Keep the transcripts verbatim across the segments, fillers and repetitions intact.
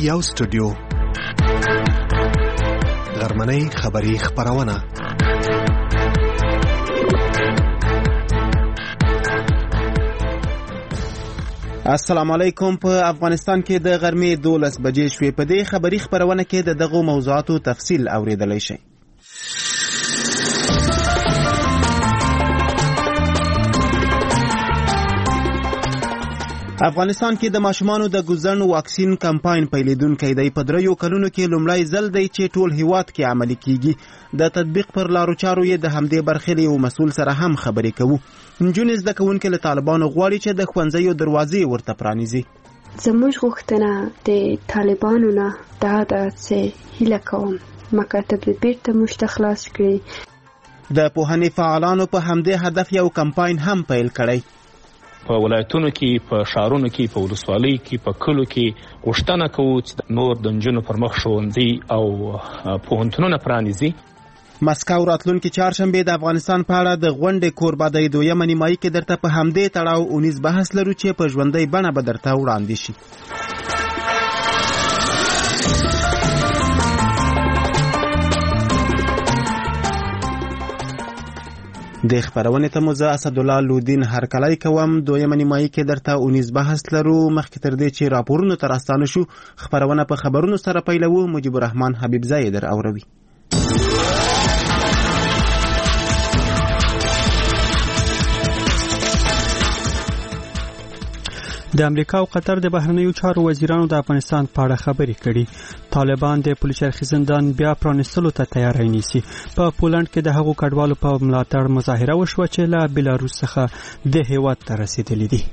یو سټوډیو غرمنۍ خبری خبرونه. السلام علیکم. په افغانستان کې د غرمې دولس بجې شوې. په دې خبری خبرونه کې د دغو موضوعاتو تفصیل اوریدلای شئ. افغانستان کې د ماشومانو د ګوزن واکسین کمپاین پیلیدونکی دی. په دریو کلونو کې لومړی ځل دی چې ټول هیواد کې عملي کیږي. د تطبیق پر لارو چارو یې د همدې برخې یو مسؤل سره هم خبرې کوو. نجونې زده کوونکې له طالبانو غواړي چې د ښوونځیو دروازې ورته پرانیزي. زموږ غوښتنه د طالبانو نه دا ده چې هیله کوم مکاتب بیرته موږ ته خلاص کړي. د پوهنې فعالانو په همدې هدف یو کمپاین هم پیل کړی. په ولایتونو کې، په ښارونو کې، په ولسوالۍ کې، په کلو کې غوښتنه کوو چې نور د نجونو پر مخ ښوونځي او پوهنتونونه پرانیزي. مسکو راتلونکي چهارشنبې د افغانستان په اړه د غونډې کوربه دی. دویمه نیمایي کې درته په همدې تړاو اونیز بحث لرو چې په ژوندۍ بڼه به درته وړاندې شي. د خبرونه ته مو زه اسدالله لودین هرکلی کوم. دویمه نیمایي کې درته اونیز بحث لرو. مخکې تر دې چې راپورونو ته راستانه شو، خبرونه په خبرونو سره پیلوو. مجيب الرحمن حبیب زای در اوروي. د امریکا او قطر د بهرنیو چارو وزیرانو د افغانستان په اړه خبرې کړي. طالبان د پولیسرخي زندان بیا پرانیستلو ته تیاری نیسي. په پولند کې د هغو کډوالو په ملاتړ مظاهره وشوه چې له بلاروس څخه د هیواد ته رسیدلي دي.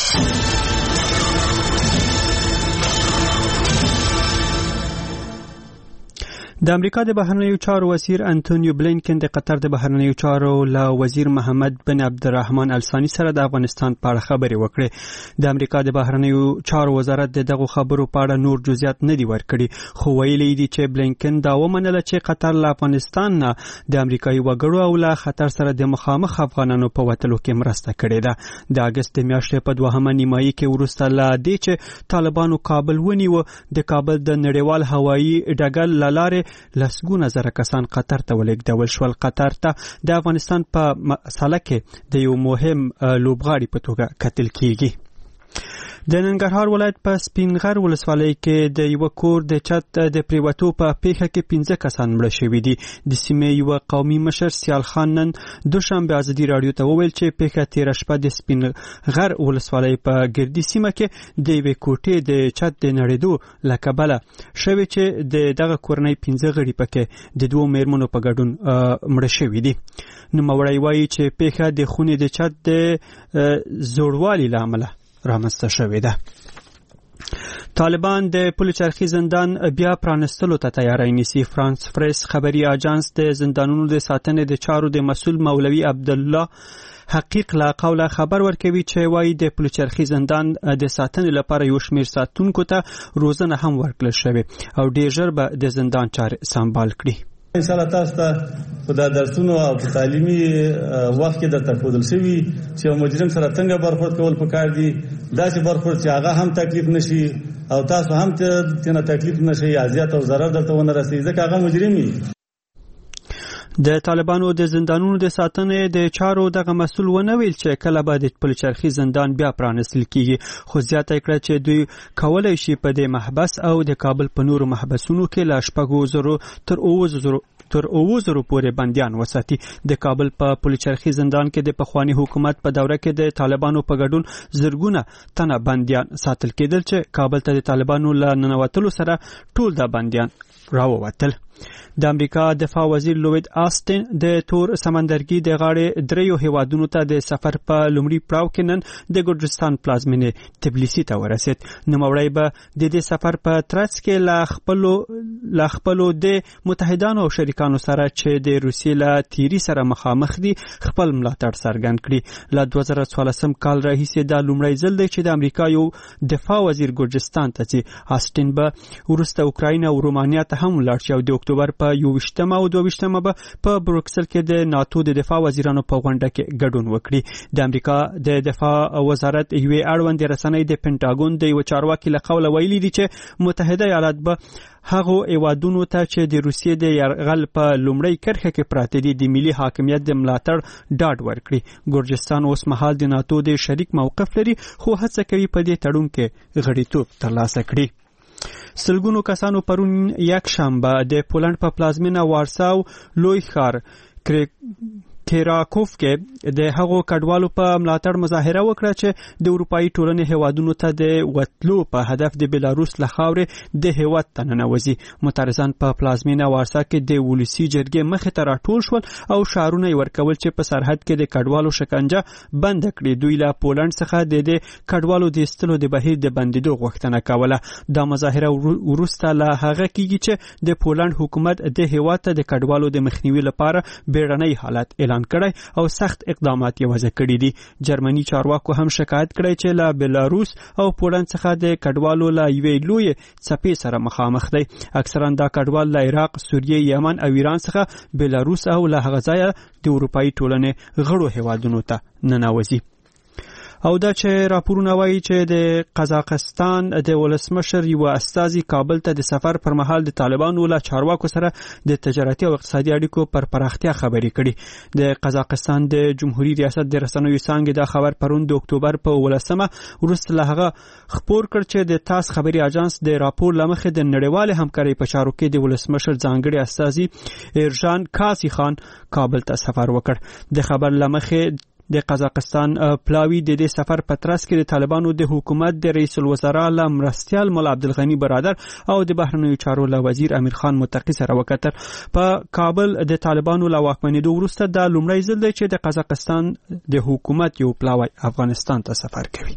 د امریکا د بهرنیو چارو وزیر انټونیو بلینکن د قطر د بهرنیو چارو له وزیر محمد بن عبدالرحمن الثانی سره د افغانستان په اړه خبرې وکړې. د امریکا د بهرنیو چارو وزارت د دغو خبرو په اړه نور جزئیات نه دي ورکړي، خو ویلي دي چې بلینکن دا ومنله چې قطر له افغانستان نه د امریکایي وګړو او له خطر سره د مخامخ افغانانو په وتلو کې مرسته کړې ده. د اګست د میاشتې په دوهمه نیمایي کې وروسته له دې چې طالبانو کابل ونیو، د کابل د نړیوال هوایي ډګر له لارې لسګونه زره کسان قطر ته ولېږدول شول. قطر ته د افغانستان په مسله کې د یو مهم لوبغاړي په توګه کتل کیږي. د ننګرهار ولایت په سپینغر ولسوالۍ کې د یو کور د چت د پریوتو په پیښه کې پنځه کسان مړه شوي دي. د سیمې یو قومي مشر سیال خان نن دوشنبه ازادي راډیو ته وویل چې پیښه تیره شپه د سپینغر ولسوالۍ په ګردي سیمه کې د یوې کوټې د چت د نړېدو له کبله شوې چې د دغه کورنۍ پنځه غړي پکې د دوو میرمنو په ګډون مړه شوي دي. نوموړی وایي چې پیښه د خونې د چت د زوړوالي له امله رامنځته شوې ده. طالبان د پولیسرخي زندان بیا پرانستلو ته تیاری نیسي. فرانس پریس خبري اژانس د زندانونو د ساتنې د چارو د مسؤل مولوي عبدالله حقیق لا قوله خبر ورکوي چې وایي د پولیسرخي زندان د ساتنې لپاره یو شمېر ساتونکو ته روزنه هم ورکړل شوې او ډېر ژر به د زندان چارې سمبال کړي. ان شاء الله تاسو ته په د درسونو او تعلیمي وخت کې د تفویض شوی چې مجرم سره څنګه برخورد کول پکار دي، داسې برخورد چې هغه هم تکلیف نشي او تاسو هم ته نه تکلیف نشي، اذیت او ضرر درته ونه رسیږي ځکه هغه مجرمي. د طالبانو د زندانونو د ساتنې د چارو دغه مسؤل ونه ویل چې کله به د پولیسرخي زندان بیا پرانستل کیږي، خو زیاته کړه چې دوی کولای شي په دې محبس او د کابل په نورو محبسونو کې له شپږو زرو تر اووه زرو تر اووه زرو پورې بندیان وساتي. د کابل په پولیسرخي زندان کې د پخوانی حکومت په دوره کې د طالبانو په ګډون زرګونه تنه بندیان ساتل کېدل چې کابل ته د طالبانو له ننوتلو سره ټول د بندیان راووتل. د امریکا دفاع وزیر لوید آستن د تور سمندرګي د غاړې دریو هیوادونو ته د سفر په لومړي پړاو کې نن د ګرجستان پلازمینې تبلیسي ته ورسید. نوموړی به د دې سفر په ترڅ کې له خپلو له خپلو د متحدانو او شریکانو سره چې د روسیې له تیری سره مخامخ دي خپل ملاتړ څرګند کړي. له دوه زره څوارلسم کال راهیسې دا لومړی ځل دی چې د امریکا یو دفاع وزیر ګرجستان ته ځي. آستن به وروسته اوکراین او رومانیا ته هم ولاړ شي او د اکتوبر په یوویشتمه او دوه به په بروکسل کې د ناتو د دفاع وزیرانو په غونډه کې ګډون وکړي. د امریکا د دفاع وزارت یوې اړوندې رسنۍ د پینټاګون د یو چارواکي له قوله ویلي دي چې متحده ایالات به هغو ایوادونو ته چې د روسیې د یرغل په لومړۍ کرښه کې پراته دي د ملي حاکمیت د ملاتړ ډاډ ورکړي. ګورجستان اوس مهال د ناتو د شریک موقف لري خو هڅه کوي په دې تړون کې غړیتوب ترلاسه کړي. سلګونو کسانو پرون یک شنبه د پولند په پلازمینه وارساو لوی ښار کراکوف کې د هغو کډوالو په ملاتړ مظاهره وکړه چې د اروپایي ټولنې هیوادونو ته د وتلو په هدف د بلاروس له خاورې د هیواد ته ننوځي. معترضان په پلازمینه وارسا کې د ولسي جرګې مخې ته راټول شول او شعارونه یې ورکول چې په سرحد کې د کډوالو شکنجه بند کړي. دوی له پولند څخه د دې کډوالو د ایستلو د بهیر د بندیدو غوښتنه کوله. دا مظاهره وروسته له هغه کېږي چې د پولند حکومت د هیواد ته د کډوالو د مخنیوي لپاره بیړنی حالت اعلان کړی او سخت اقدامات یې وضع کړي دي. جرمني چارواکو هم شکایت کړی چې له بلاروس او پولند څخه د کډوالو له یوې لویې څپې سره مخامخ دی. اکثرا دا کډوال له عراق، سوریې، یمن او ایران څخه بلاروس او له هغه ځایه د اروپایي ټولنې غړو هیوادونو ته ننوځي. او دا چې راپورونه وایي چې د قزاقستان د ولسمشر یو استازي کابل ته د سفر پر مهال د طالبانو له چارواکو سره د تجارتي او اقتصادي اړیکو پر پراختیا خبرې کړي. د قزاقستان د جمهوریت ریاست د رسنیو څانګې دا خبر پرون د اکتوبر په ولسمه وروسته له هغه خبر کړ چې د تاس خبري اژانس د راپور لمخې د نړیوال همکارۍ په چارو کې د ولسمشر ځانګړي استازي ایرجان کاسی خان کابل ته سفر وکړ. د خبر لمخې د قزاقستان پلاوی د دې سفر په ترڅ کې د طالبانو د حکومت د رئیس الوزرا له مرستیال مولا عبدالغنی برادر او د بهرنیو چارو له وزیر امیر خان متقی سره وکتل. په کابل د طالبانو له واکمنېدو وروسته دا لومړی ځل دی چې د قزاقستان د حکومت یو پلاوی افغانستان ته سفر کوي.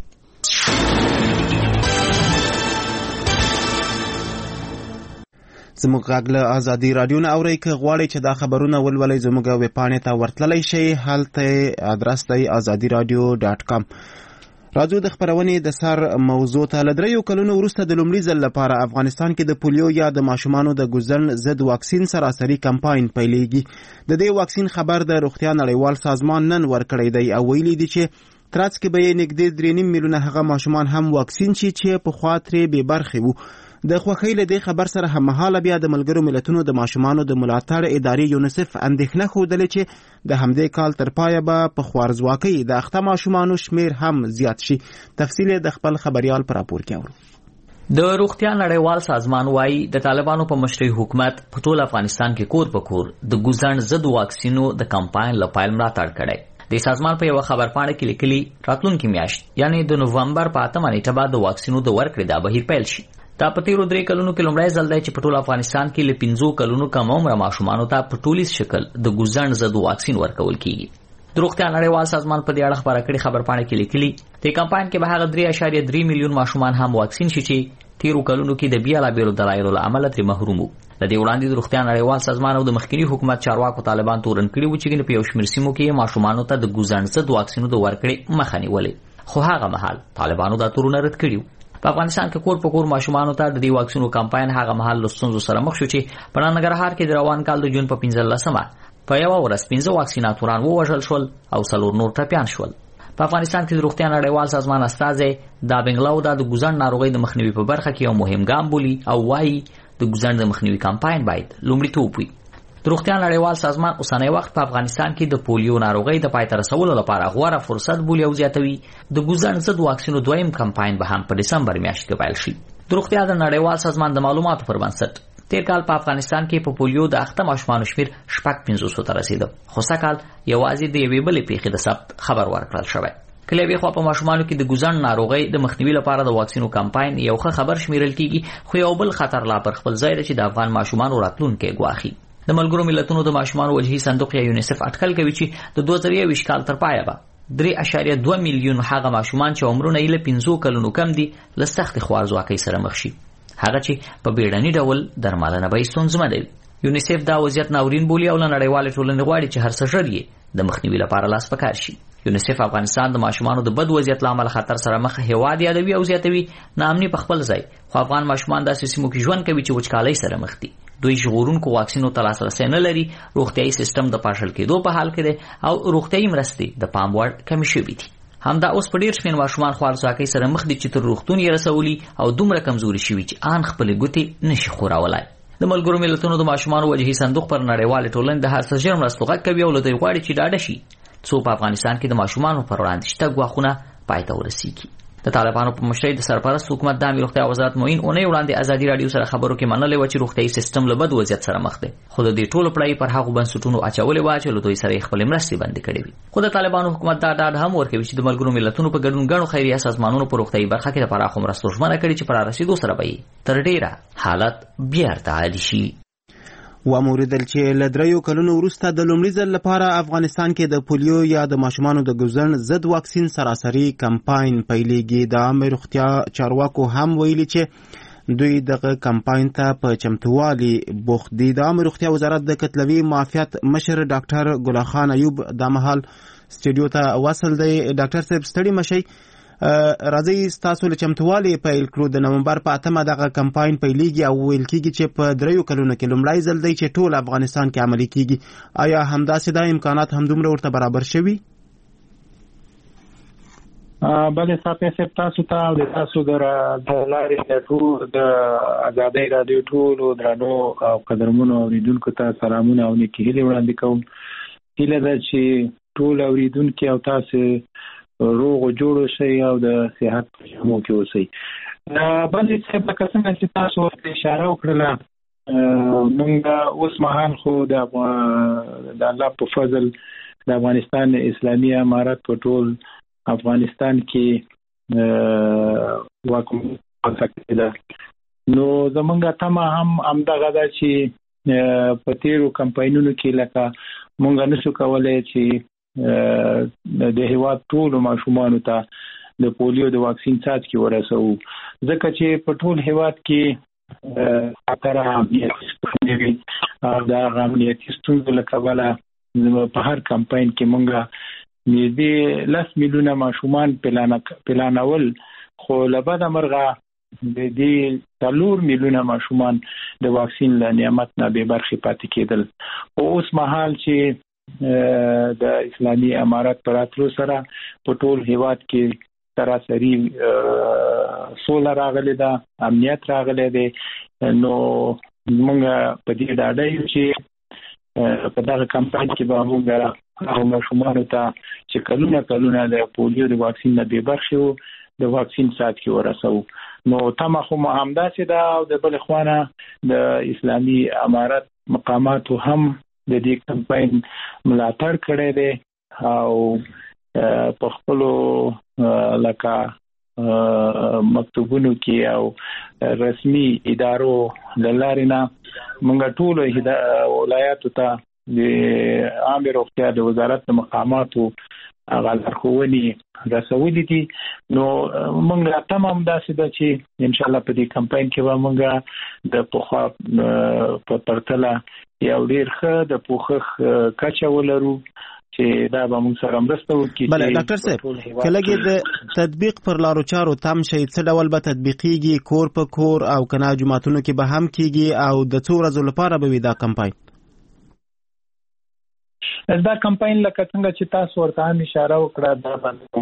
زموږ غږ له ازادي رادیو نه اورئ. که غواړئ چې دا خبرونه ولولئ زموږ ویبپاڼې ته ورتللی شئ. هلته ادرس دی ازادي رادیو ډاټ کام. راځو د خبرونې د سر موضوع ته. له دریو کلونو وروسته د لومړي ځل لپاره افغانستان کې د پولیو یا د ماشومانو د ګوزن ضد واکسین سراسري کمپاین پیلېږي. د دې واکسین خبر د روغتیا نړیوال سازمان نن ورکړی دی او ویلي دي چې ترڅ کې به یې نږدې درې نیم میلیونه هغه ماشومان هم واکسین شي چې پخوا ترې بې برخې وو. د خوښۍ له دې خبر سره هممهاله بیا د ملګرو ملتونو د ماشومانو د ملاتړ ادارې یونیسف اندېښنه ښودلې چې د همدې کال تر پایه به په خوارځواکۍ د اخته ماشومانو شمیر هم زیات شي. تفصیل یې د خپل خبریال په راپور کې اورو. د روغتیا نړیوال سازمان وايي د طالبانو په مشرۍ حکومت په ټول افغانستان کې کور په کور د ګوزن ضد واکسینو د کمپاین لپاره ملاتړ کړی. د سازمان په یو خبرپاڼه کې لیکلي راتلونکي میاشت یعنی د نوومبر په اتمه نیټه بعد د واکسینو د ورکړې د بهیر پیل شي. دا په تیرو درې کلونو کې لومړی ځل دی چې په ټول افغانستان کې له پنځو کلونو کم عمره ماشومانو ته په ټولیز شکل د ګوزن ضد واکسین ورکول کیږي. د روغتیا نړیوال سازمان په دې اړه خبره کړې خبرپاڼه کې لیکلي د کمپاین کې به هغه درې اعشاریه درې میلیون ماشومان هم واکسین شي چې تیرو کلونو کې د بیلابیلو دلایلو له امله ترې محروم وو. د دې وړاندې د روغتیا نړیوال سازمان او د مخکنی حکومت چارواکو طالبان تورن کړي وو چې په یو شمېر سیمو کې ماشومانو ته د ګوزن ضد واکسینو د ورکړې مخه نیولې، خو هغه مهال طالبانو دا تورونه رد کړي. په افغانستان کې کور په کور ماشومانو ته د دې واکسینو کمپاین هغه مهال له ستونزو سره مخ شو چې په ننګرهار کې د روان کال د جون په پنځلسمه په یوه ورځ پنځه واکسیناتوران ووژل شول او څلور نور ټپیان شول. په افغانستان کې د روغتیا نړیوال سازمان استازی دا بنگلاو دا د ګوزن ناروغۍ د مخنیوي په برخه کې یو مهم ګام بولي او وايي د ګوزن د مخنیوي کمپاین باید لومړیتوب وي. د روغتیا نړیوال سازمان اوسنی وخت په افغانستان کې د پولیو ناروغۍ د پای ته رسولو لپاره غوره فرصت بولي او زیاتوي. د ګوزن ضد واکسینو دویم کمپاین به هم په دسمبر میاشت کې پیل شي. د روغتیا د نړیوال سازمان د معلوماتو پر بنسټ تیر کال په افغانستان کې په پولیو د اخته ماشومانو شمیر شپږ پنځوس ته رسیده، خو سږکال یوازې د یوې بلې پیښې د ثبت خبر ورکړل شوی. کله یوې خوا په ماشومانو کې د ګوزن ناروغۍ د مخنیوي لپاره د واکسینو کمپاین یو ښه خبر شمیرل کیږي، خو یو بل خطر لا پر خپل ځای دی چې د افغان ماشومانو راتلونکی ګواښي. د ملګرو ملتونو د ماشومانو وجهي صندوق یا یونیسف اټکل کوي چې د دوه زره یوویشت کال تر پایه به درې اعشاریه دوه میلیون هغه ماشومان چې عمرونه یې له پنځو کلونو کم دي له سختې خوارځواکۍ سره مخ شي، هغه چې په بیړني ډول درملنه به یې ستونزمنه وي. یونیسف دا وضعیت ناورین بولي او له نړیوالې ټولنې غواړي چې هر څه ژر یې د مخنیوي لپاره لاس په کار شي. یونیسف افغانستان د ماشومانو د بد وضعیت له امله خطر سره مخ هیواد یادوي او زیاتوي ناامني په خپل ځای، خو افغان ماشومان داسې سیمو کې ژوند کوي چې وچکالۍ سره مخ دي. دوی ژغورونکو واکسینو ته لاسرسی نه لري، روغتیايي سیستم د پاشل کېدو په حال کې دی او روغتیايي مرستې د پام وړ کمې شوې دي. همدا اوس په ډیر شمېر ماشومان خوارځواکۍ سره مخ دي چې تر روغتون یې رسولي او دومره کمزوري شوي چې آن خپلې ګوتې نشي خوراولی. د ملګرو ملتونو د ماشومانو وجهي صندوق پر نړیوالې ټولنې د هر څه ژر مرستو غږ کوي او له دوی غواړي چې ډاډه شي څو په افغانستان کې د ماشومانو پر وړاندې شته ګواښونه پای ته ورسیږي. د طالبانو په مشرۍ د سرپرست حکومت د عامه روغتیا وزارت معین اونۍ وړاندې ازادي راډیو سره خبرو کې منلې و چې روغتیايي سیستم له بد وضعیت سره مخ دی، خو د دې ټولو پړۍ پر هغو بنسټونو اچولې وه چې له دوی سره یې خپلې مرستې بندې کړې وي. خو د طالبانو حکومت دا ډاډ هم ورکوي چې د ملګرو ملتونو په ګډون ګڼو خیریه سازمانونو په روغتیايي برخه کې د پراخو مرستو ژمنه کړې چې په رارسېدو سره به تر ډېره حالت بیرته عادي شي. وموریدل چې له دریو کلونو وروسته د لومړي ځل لپاره افغانستان کې د پولیو یا د ماشومانو د ګوزن ضد واکسین سراسري کمپاین پیلېږي. د عامه روغتیا چارواکو هم ویلي چې دوی دغه کمپاین ته په چمتووالي بوخت دي. د عامه روغتیا وزارت د کتلوي معافیت مشر ډاکټر ګل خان ایوب د مهال سټډیو ته وصل دی. ډاکټر صاحب ستړي مشئ، راځي ستاسو له چمتووالي پیل کړو. د نومبر په اتمه دغه کمپاین پیلېږي او ویل کېږي چې په دریو کلونو کې لومړی ځل دی چې ټول افغانستان کې عملي کېږي. آیا همداسې دا امکانات همدومره ورته برابر شوي؟ بله صاحب صاحب تاسو ته او د تاسو د لارې د ټول د ازادۍ راډیو ټولو درنو او قدرمنو اوریدونکو ته سلامونه او نیکې هیلې وړاندې کوم. هیله ده چې ټول اوریدونکي او تاسو روغ او جوړ شئ او د صحت په جامو کې اوسئ. بلې صاحب لکه څنګه چې تاسو ورته اشاره وکړله، موږ اوس مهال خو د الله په فضل د افغانستان اسلامي امارت په ټول افغانستان کې واکمن سکته ده. نو زمونږ تمه هم همدغه ده چې په تیرو کمپاینونو کې لکه موږ نشو کولی چې د هیواد ټولو ماشومانو ته د پولیو د واکسین څاڅکي ورسوو، ځکه چې په ټول هیواد کې خطر امنیتي ستونزې وي او د هغه امنیتي ستونزو له کبله په هر کمپاین کې موږ نږدې لس میلیونه ماشومان پلانول، خو له بده مرغه د دې څلور میلیونه ماشومان د واکسین له نعمت نه بې برخې پاتې کېدل. خو اوس مهال چې د اسلامي امارت پر راتلو سره په ټول هیواد کې سراسري سوله راغلی ده، امنیت راغلی دی، نو موږ په دې ډاډه یو چې په دغه کمپاین کې به موږ هغو ماشومانو ته چې کلونه کلونه د پولیو د واکسین نه بې برخې وو د واکسین څاڅکي ورسوو. نو تمه خو مو همداسې ده او د بلې خوا نه د اسلامي امارت مقاماتو هم د دې کمپاین ملاتړ کړی دی او په خپلو لکه مکتوبونو کې او رسمي ادارو له لارې نه موږ ټولو ولایاتو ته د عامه روغتیا د وزارت د مقاماتو هغه لارښوونې رسولي دي. نو موږ تمه همداسې ده چې انشاءالله په دې کمپاین کې به موږ د پخوا په پرتله یو ډیر ښه د پوښښ کچه ولرو چې دا به موږ سره مرسته وکړي. بله ډاکټر صاحب که لږې د تطبیق پر لارو چارو تم شئ، څه ډول به تطبیقیږي؟ کور په کور او که نه جوماتونو کې به هم کیږي او د څو ورځو لپاره به وي دا کمپاین؟ دا کمپاین لکه څنګه چې تاسو ورته هم اشاره وکړه دا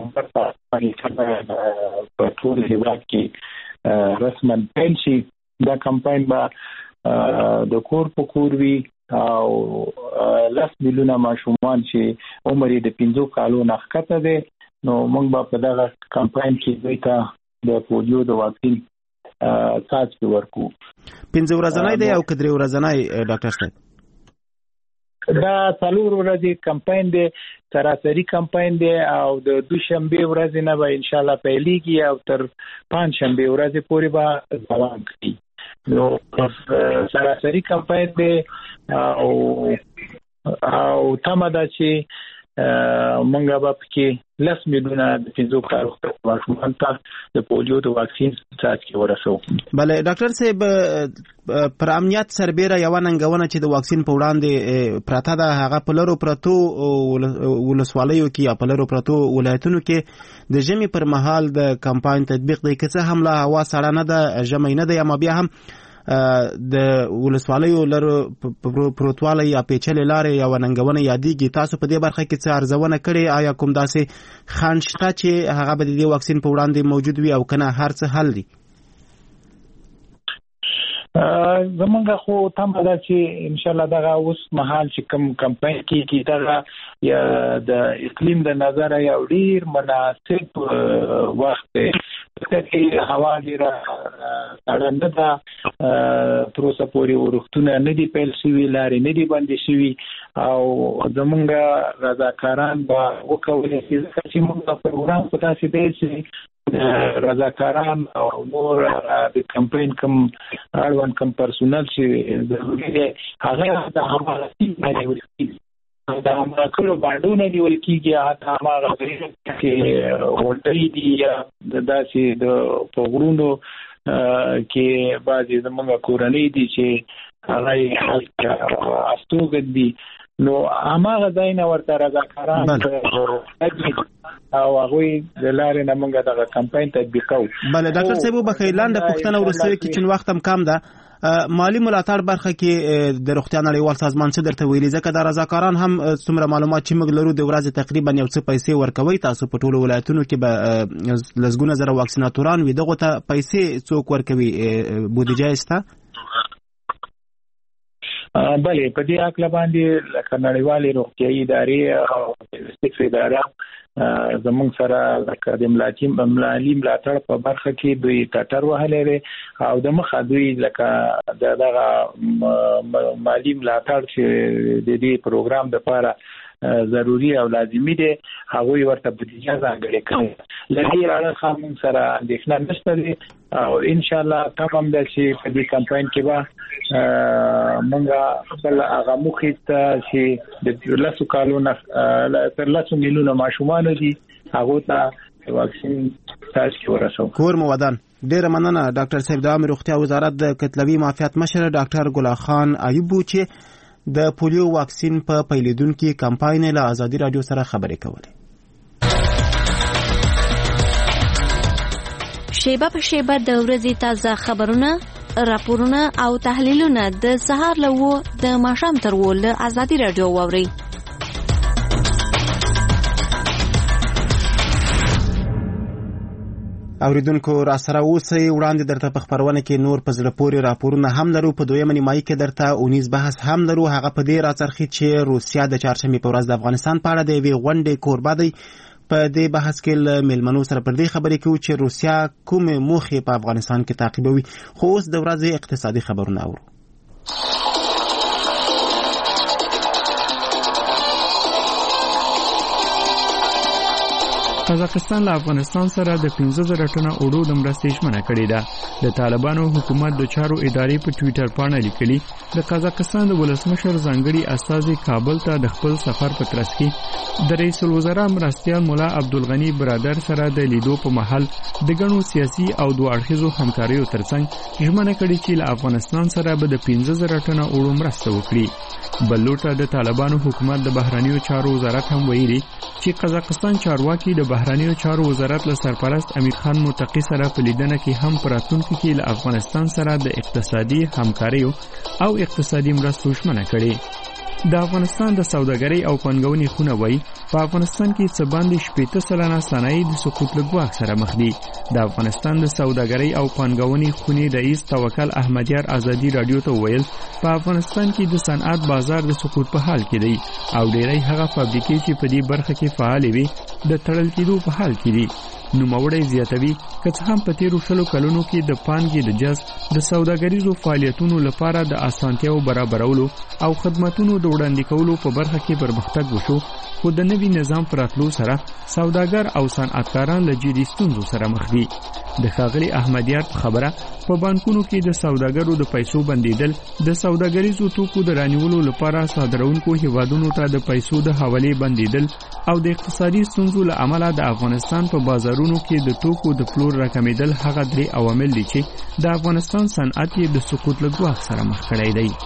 به په ټول هیواد کې رسما پیل شي. دا کمپاین به د کور په کور وي او لس میلیونه ماشومان چې عمر یې د پنځو کالو نه ښکته دی، نو موږ به په دغه کمپاین کې دوی ته د پولیو د واکسین څاڅکي ورکوو. پنځه ورځنی دی او که درې ورځنی ډاکټر صاحب؟ دا څلور ورځې کمپاین دی، سراسري کمپاین دی او د دوشنبې ورځې نه به انشاءالله پیلېږي او تر پنجشنبې ورځې پورې به دوام کوي. نو سراسري کمپاین دی او او تمه ده چې موږ به پکې لس میلیونه د پنځو کالو ماشومان ته د پولیو د واکسین څاڅکي ورسوو. بله ډاکټر صاحب پر امنیت سربیره یوه ننګونه چې د واکسین په وړاندې پرته ده هغه په لرو پرتو ولسوالیو کې یا په لرو پرتو ولایتونو کې د ژمي پر مهال د کمپاین تطبیق دی، که څه هم لا هوا سړه نه ده، ژمی نه دی، اما بیا هم د ولسوالیو لرو پروتواله یا پیچلې لارې یا وننګونه یادېږي. تاسو په دې برخه کې څه ارزونه کړې؟ آیا کوم داسې خنډ شته چې هغه به د دې واکسین په وړاندې موجود وي او کنه هر څه حل دي؟ زمونږ خو تمه ده چې ان شاء الله دغه اوس مهال چې کوم کمپاین کې دغه یا د اقلیم د نظر یو ډیر مناسب وخت دی چې هوا ډیره سړنده ده، تر اوسه پورې ورښتونه نه دي پیل شوي، لارې نه دي بندې شوي او زمونږ رضاکاران به وکولی شي چې موږ پروګرام په داسې دی چې رضاکاران او نور د کمپاین کوم اړوند کوم پرسونل چې ضروري دی هغه د هماغه ټیم باندې ورکړي، د هماغه کلو باندونه نیول کېږي، حتی هماغه چې هوټلي دي یا داسې د په غرونو کې بعضې زموږ کورنۍ دي چې هغه هلته استوګن دي، نو هماغه ځای نه ورته رضاکاران او هغوی د لارې نه موږ دغه کمپاین تطبیق کوو. بله ډاکټر صاحب وبخښئ، لنډه پوښتنه وروسته کې چون وخت هم کم ده. مالی ملاتړ برخه کې د روغتیا نړیوال سازمان څه درته ویلي؟ ځکه د رضاکاران هم څومره معلومات چې موږ لرو د ورځې تقریبا یو څه پیسې ورکوي. تاسو په ټولو ولایتونو کې به لسګونه زره واکسیناتوران وي، دغو ته پیسې څوک ورکوي؟ بودیجه شته؟ بله، په دې هکله باندې لکه نړیوالې روغتیایي ادارې او لوجستیکس اداره زمونږ سره لکه د مالي ملاتړ په برخه کې دوی ټټر وهلی دی او د مخه دوی لکه د دغه مالي ملاتړ چې د دې پروګرام دپاره ضروري او لازمي دی هغوی ورته بودیجه ځانګړې کړې. له دې اړخه موږ سره اندېښنه نشته دی او انشاءالله تم هم ده چې په دې کمپاین کې به موږ خپل هغه موخې ته چې د لسو کالو نه تر لسو میلیونه ماشومانو دي هغو ته واکسین تاسې ورسوو. کور مو ودان. ډیره مننه ډاکټر صاحب. د عامه روغتیا وزارت د کتلوي معافیت مشر ډاکټر ګل خان ایوب چې د پولیو واکسین په پیلېدونکي کمپاین له ازادي رادیو سره خبرې کولې. شیبه په شیبه د ورځې تازه خبرونه، راپورونه او تحلیلونه د سهار له وو د ماښام تر وو له ازادي رادیو واورئ. اوریدونکو را سره اوسئ. وړاندې درته په خپرونه کې نور په زړه پورې راپورونه هم لرو. په دویمه نیمایي کې درته اونیز بحث هم لرو. هغه په دې راڅرخي چې روسیا د چهارشنبې په ورځ د افغانستان په اړه د یوې غونډې کوربه دی. په دې بحث کې له میلمنو سره پر دې خبرې کوو چې روسیا کومې موخې په افغانستان کې تعقیبوي. خو اوس د ورځې اقتصادي خبرونه اورو. قزاقستان له افغانستان سره د پنځه زره ټنه اوړو د مرستې ژمنه کړې ده. د طالبانو حکومت د چارو ادارې په ټویټر باندې لیکلي د قزاقستان د ولسمشر ځانګړي استازي کابل ته د خپل سفر په ترڅ کې د رئیس الوزرا مرستیال مولا عبدالغنی برادر سره د لیدو په مهال د ګڼو سیاسي او دوه اړخیزو همکاریو ترڅنګ ژمنه کړې چې له افغانستان سره به د پنځه زره ټنه اوړو مرسته وکړي. بلوټه د طالبانو حکومت د بهرنیو چارو وزارت هم ویلي چې قزاقستان چارواکي د بهرنیو چارو وزارت له سرپرست امیر خان متقی سره په لیدنه کې هم په راتلونکي کې له افغانستان سره د اقتصادي همکاریو او اقتصادي مرستو ژمنه کړې. د افغانستان د سوداګرۍ او پانګونې خونه وایي په افغانستان کې څه باندې شپېته سلنه صنایع د سقوط له ګواښ سره مخ دي. د افغانستان د سوداګرۍ او پانګونې خونې رئیس توکل احمدیار ازادي رادیو ته وویل په افغانستان کې د صنعت بازار د سقوط په حال کې دی او ډېری هغه فابریکې چې په دې برخه کې فعالې وي د تړل کېدو په حال کې دي. نوموړی زیاتوي که څه هم په تیرو شلو کلونو کې د پانګې د جذب د سوداګریزو فعالیتونو لپاره د اسانتیاو برابرولو او خدماتونو د وړاندې کولو په برخه کې پرمختګ وشو، خو د نوي نظام پر راتلو سره سوداګر او صنعتکاران له جدي ستونزو سره مخ دي. د ښاغلي احمدیار په خبره په بانکونو کې د سوداګرو د پیسو بندیدل د سوداګریزو توکو د رانیولو لپاره صادرونکو هیوادونو ته د پیسو د حوالې بندیدل او د اقتصادي ستونزو له امله د افغانستان په بازارونو کې د توکو د پلور راکمېدل هغه درې عوامل دي چې د افغانستان صنعت یې د سقوط له ګواښ سره مخ کړی دی.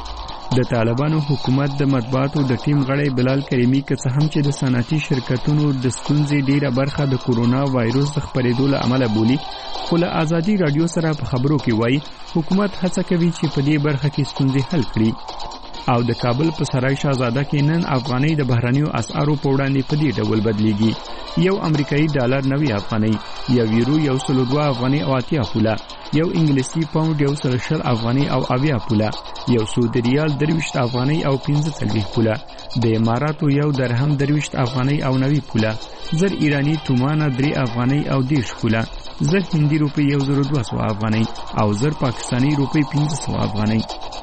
د طالبانو حکومت د مطبوعاتو د ټیم غړی بلال کریمی که څه هم چې د صنعتي شرکتونو د ستونزې ډیره برخه د کورونا وایروس د خپرېدو له امله بولي، خو له ازادي رادیو سره په خبرو کې وایي حکومت هڅه کوي چې په دې برخه کې ستونزې حل کړي. او د کابل په سرای شاهزاده کې نن افغانۍ د بهرنیو اسعارو په وړاندې په دې ډول بدلیږي. یو امریکایي ډالر نوي افغانۍ، یو یورو یو سل دوه افغانۍ او اتیا پوله، یو انګلیسي پاونډ یو سل شل افغانۍ او اویا پوله، یو سعودي ریال درویشت افغانۍ او پنځه څلوېښت پوله، د اماراتو یو درهم درویشت افغانۍ او نوي پوله، زر ایرانی تومانه درې افغانۍ او دېرش پوله، زر هندي روپۍ یو زر دوه سوه افغانۍ او زر پاکستاني روپۍ پنځه سوه افغانۍ.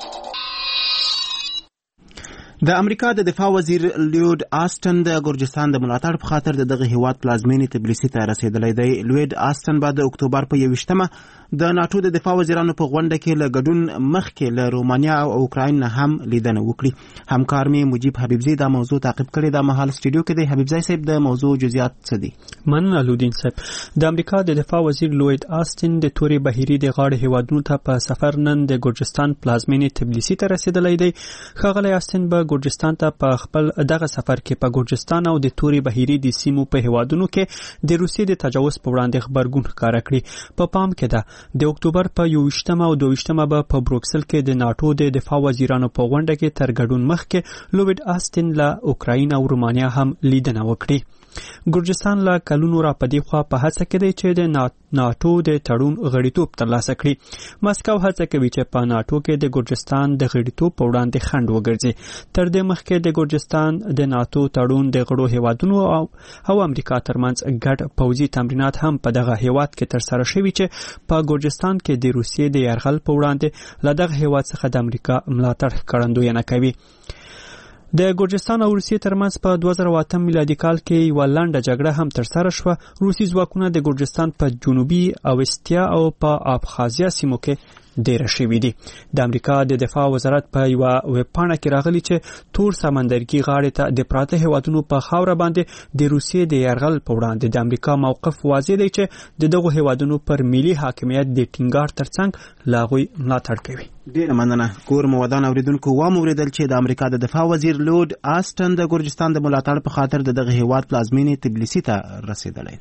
د امریکا د دفاع وزیر لوید آسټن د ګورجستان د ملاتړ په خاطر د دغه هیواد پلازمینې تبلیسي ته رسیدلی دی. لوید آسټن به د اکتوبر په یویشتمه د ناټو د دفاع وزیرانو په غونډه کې له ګډون مخکې له رومانیا او اوکراین نه هم لیدنه وکړي. همکار مې مجیب حبیبزی دا موضوع تعقیب کړی. دا مهال سټوډیو کې دی. حبیبزی صاحب د موضوع جزئیات څه دي؟ مننه لودین صاحب. د امریکا د دفاع وزیر لوید آسټن د تورې بهیري د غاړې هیوادونو ته په سفر نن د ګورجستان پلازمینې تبلیسي ته رسیدلی دی. ښاغلی آسټن به ګورجستان ته په خپل دغه سفر کې په ګورجستان او د تورې بهیري د سیمو په هیوادونو کې د روسیې د تجاوز په وړاندې خبرګون ښکاره کړي. په پام کې ده د اکتوبر په یوویشتمه او دویشتمه به په بروکسل کې د ناټو د دفاع وزیرانو په غونډه کې تر ګډون مخکې لوید آسټن له اوکراین او رومانیا هم لیدنه وکړي. ګورجستان له کلونو را په دې خوا په هڅه کې دی چې د ناټو د تړون غړیتوب ترلاسه کړي. مسکو هڅه کوي چې په ناټو کې د ګورجستان د غړیتوب په وړاندې خنډ وګرځي. تر دې مخکې د ګورجستان د ناټو تړون د غړو هیوادونو او, او امریکا ترمنځ ګډ پوځي تمرینات هم په دغه هیواد کې ترسره شوي چې په ګورجستان کې د روسیې د یرغل په وړاندې له دغه هیواد څخه د امریکا ملاتړ ښکارندویي کوي. د ګورجستان او روسیې ترمنځ په دوه زره اتم میلادي کال کې یوه لنډه جګړه هم ترسره شوه. روسي ځواکونه د ګورجستان په جنوبي اوستیا او په ابخازیا سیمو کې ډیره شوي دي. د امریکا د دفاع وزارت په یوه ویبپاڼه کې راغلي چې تور سمندرګي غاړې ته د پراته هیوادونو په خاوره باندې د روسیې د یرغل په وړاندې د امریکا موقف واضح دی چې د دغو هیوادونو پر ملي حاکمیت د ټینګار ترڅنګ له هغوی ملاتړ کوي. ډیره مننه. کور مودان اوریدونکو واوریدل چې د امریکا د دفاع وزیر لوید آسټن د ګورجستان د ملاتړ په خاطر د دغه هیواد پلازمینې تبلیسي ته رسیدلی.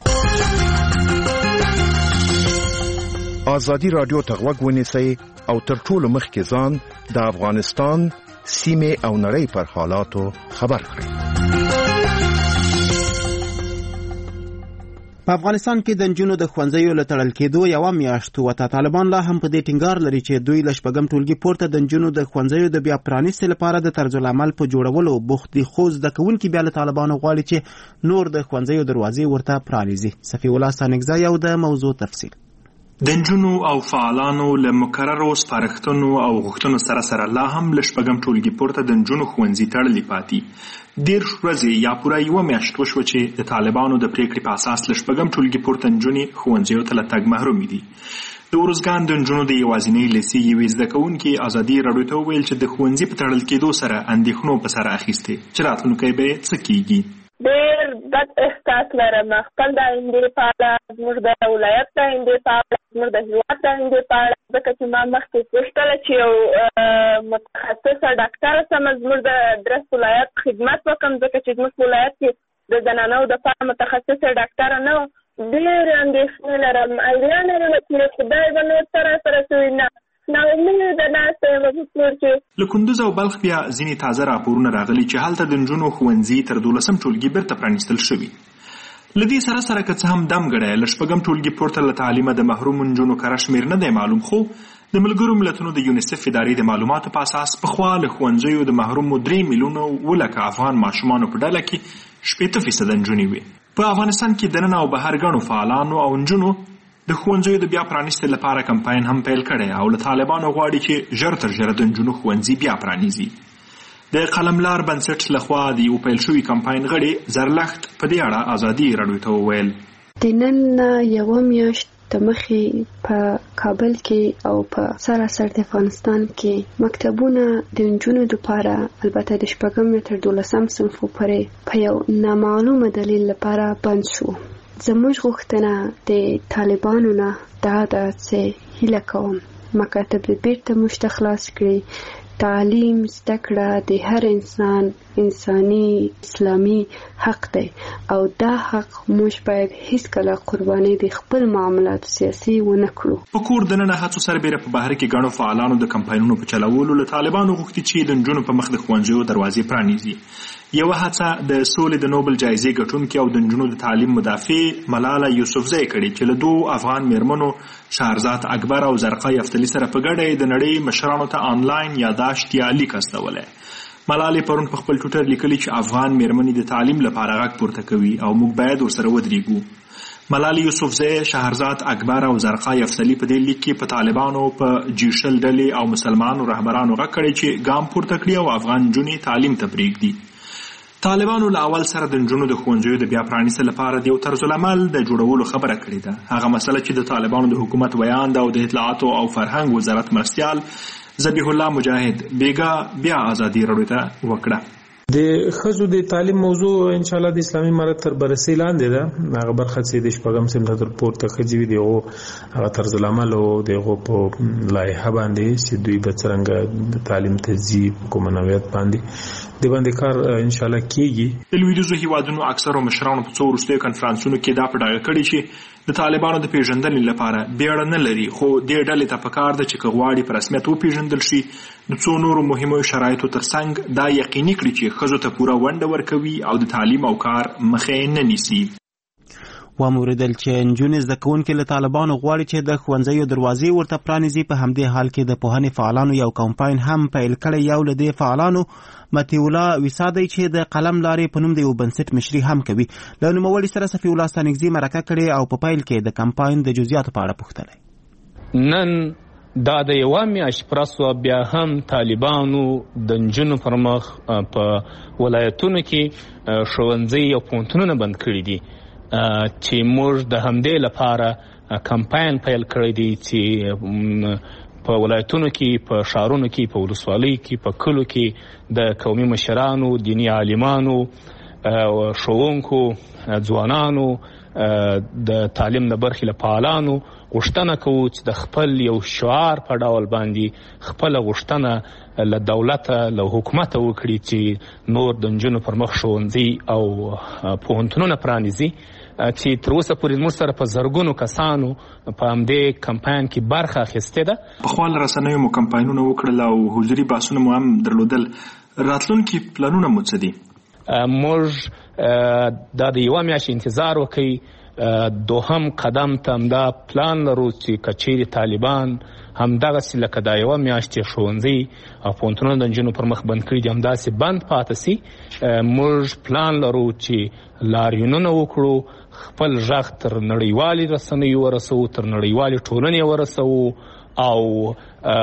ازادي رادیو ته غوږ ونیسئ او تر ټولو مخکې ځان د افغانستان سیمې او نړۍ پر حالاتو خبر کړئ. په افغانستان کې د نجونو د ښوونځیو له تړل کېدو یوه میاشت وته. طالبان لا هم په دې ټینګار لري چې دوی له شپږم ټولګي پورته د نجونو د ښوونځیو د بیا پرانیستې لپاره د طرزالعمل په جوړولو بوخت دي، خو زده کوونکي بیا له طالبانو غواړي چې نور د ښوونځیو دروازې ورته پرانیزي. صفي الله ستانکزی یو د موضوع تفصیل. د نجونو او فعالانو له مکررو سپارښتنو او غوښتنو سره سره لا هم له شپږم ټولګي پورته د نجونو ښوونځي تړلي پاتې. دېرش ورځې یا پوره یوه میاشت وشوه چې د طالبانو د پریکړې په اساس له شپږم ټولګي پورته نجونې ښوونځیو ته له تګ محرومې دي. د ارزګان د نجونو د یوازینۍ لیسې یوې زده کوونکې ازادي راډیو ته وویل چې د ښوونځي په تړل کېدو سره اندېښنو په سر اخیستې چې راتلونکی به یې څه کېږي. ډېر بد احساس لرم خپل د آیندې په اړه، زموږ د ولایت د آیندې په اړه، زموږ د هېواد د آیندې په اړه، ځکه چې ما مخکې غوښتله چې یو متخصصه ډاکټره سمه زموږ د درس ولایت خدمت وکړم، ځکه چې زموږ ولایت کې د زنانو دپاره متخصصه ډاکټره نه وه. ډېرې اندېښنې لرم، ایډیا لرم چې خدای به نور څه راسره شوي نه له کندوز او بلخ بیا ځینې تازه راپورونه راغلي چې هلته د نجونو ښوونځي تر دولسم ټولګي بیرته پرانیستل شوي. له دې سره سره که څه هم دمګړی له شپږم ټولګي پورته له تعلیمه د محرومو نجونو کره شمېر نه دی معلوم، خو د ملګرو ملتونو د یونیسف ادارې د معلوماتو په اساس پخوا له ښوونځیو د محرومو درې میلیونو اووه لکه افغان ماشومانو په ډله کې شپېته فیصده نجونې وې. په افغانستان کې دننه او بهر ګڼو فعالانو او نجونو د ښوونځیو د بیا پرانیستې لپاره کمپاین هم پیل کړی او له طالبانو غواړي چې ژر تر ژره د نجونو ښوونځي بیا پرانیزي. د قلملار بنسټ لخوا د یو پیل شوي کمپاین غړي زرلښت په دې اړه ازادي راډیو ته وویل. د نن یوه میاشت د مخې په کابل کې او په سراسر د افغانستان کې مکتبونه د نجونو لپاره البته د شپږم تر دولسم صنفو پورې په یو نامعلومه دلیل لپاره بند شو. زموږ غوښتنه د طالبانو نه دا ده چې هیله کوم مکاتب بیرته موږ ته خلاص کړي، تعلیم زده کړه د هر انسان انساني اسلامي حق دی او دا حق موږ باید هیڅکله قرباني د خپل معاملات سیاسي ونه کړو. په کور دننه هڅو سربېره په بهر کې ګڼو فعالانو د کمپاینونو په چلولو له طالبانو غوښتي چې د نجونو په مخ د ښوونځیو دروازې پرانیزي. یوه هڅه د سولې د نوبل جایزې ګټونکي او د نجونو د تعلیم مدافع ملاله یوسفزۍ کړې چې له دوو افغان میرمنو شهرزاد اکبر او زرقا یفتلي سره په ګډه د نړۍ مشرانو ته آنلاین یاداشت یا لیک استولی. ملالۍ پرون په خپل ټویټر لیکلي چې افغان میرمنې د تعلیم لپاره غږ پورته کوي او موږ باید ورسره ودرېږو. ملالۍ یوسفزۍ، شهرزاد اکبر او زرقا یفتلي په دې لیک کې په طالبانو په جیشل ډلې او مسلمانو رهبرانو غږ کړی چې ګام پورته کړي او افغان نجونې تعلیم ته پرېږدي. طالبانو له اول سره د نجونو د ښوونځیو د بیا پرانیستلو لپاره د یو طرزالعمل د جوړولو خبره کړې ده. هغه مسله چې د طالبانو د حکومت ویاند او د اطلاعاتو او فرهنګ وزارت مرستیال ذبیح الله مجاهد بیګا بیا ازادي راډیو ته وکړه. د ښځو د تعلیم موضوع انشاءالله د اسلامي امارت تر بررسۍ لاندې ده. هغه برخه چې د شپږم صنف تر پورته ښځې وي د هغو هغه طرزالعمل او د هغو په لایحه باندې چې دوی به څرنګه د تعلیم تجزیه کومه نوعیت باندې د باندې کار انشاءالله کیږي. د لویدیځو هیوادونو اکثرو مشرانو په څو وروستیو کنفرانسونو کې دا په ډاګه کړي چې د طالبانو د پیژندنې لپاره بیړه نه لري، خو دې ډلې ته پکار ده چې که غواړي په رسمیت وپیژندل شي د څو نورو مهمو شرایطو ترڅنګ دا یقیني کړي چې ښځو ته پوره ونډه ورکوي او د تعلیم او کار مخې نه نیسي. وموریدل چې نجونې زده کوونکې له طالبانو غواړي چې د ښوونځیو دروازې ورته پرانیزي. په همدې حال کې د پوهنې فعالانو یو کمپاین هم پیل کړی. یو له دې فعالانو مطیع الله ویسا دی چې د قلم لارې په نوم د یو بنسټ مشري هم کوي. له نوموړي سره صفي الله ستانکزي مرکه کړې او په پیل کې د کمپاین د جزئیاتو په اړه پوښتلی. نن دا د یوه میاشت پرسوه بیا هم طالبانو د نجونو پر مخ په ولایتونو کې ښوونځي او پوهنتونونه بند کړي دي چې موږ د همدې لپاره کمپاین پیل کړی دی چې په ولایتونو کې، په ښارونو کې، په ولسوالۍ کې، په کلو کې د قومي مشرانو، دیني عالمانو، ښوونکو، ځوانانو، د تعلیم د برخې له فعالانو غوښتنه کوو چې د خپل یو شعار په ډول باندې خپله غوښتنه له دولته، له حکومته وکړي چې نور د نجونو پر مخ ښوونځي او پوهنتونونه پرانیزي، چې تر اوسه پورې زموږ سره په زرګونو کسانو په همدې کمپاین کې برخه اخیستې ده. پخوا له رسنیو مو کمپاینونه وکړل او حضوري بحثونه مو هم درلودل. راتلونکي پلانونه مو څه دي؟ موږ دا د یوه میاشتې انتظار وکړئ. دوهم قدم ته همدا پلان لرو چې که چیرې طالبان همدغسې لکه دا یوه میاشتې ښوونځي او پوهنتونونه د نجونو پر مخ بند کړي دي همداسې بند پاته سي. موږ پلان لرو چې لاریونونه وکړو، خپل غږ تر نړیوالې رسنیو ورسوو، تر نړیوالې ټولنې ورسوو او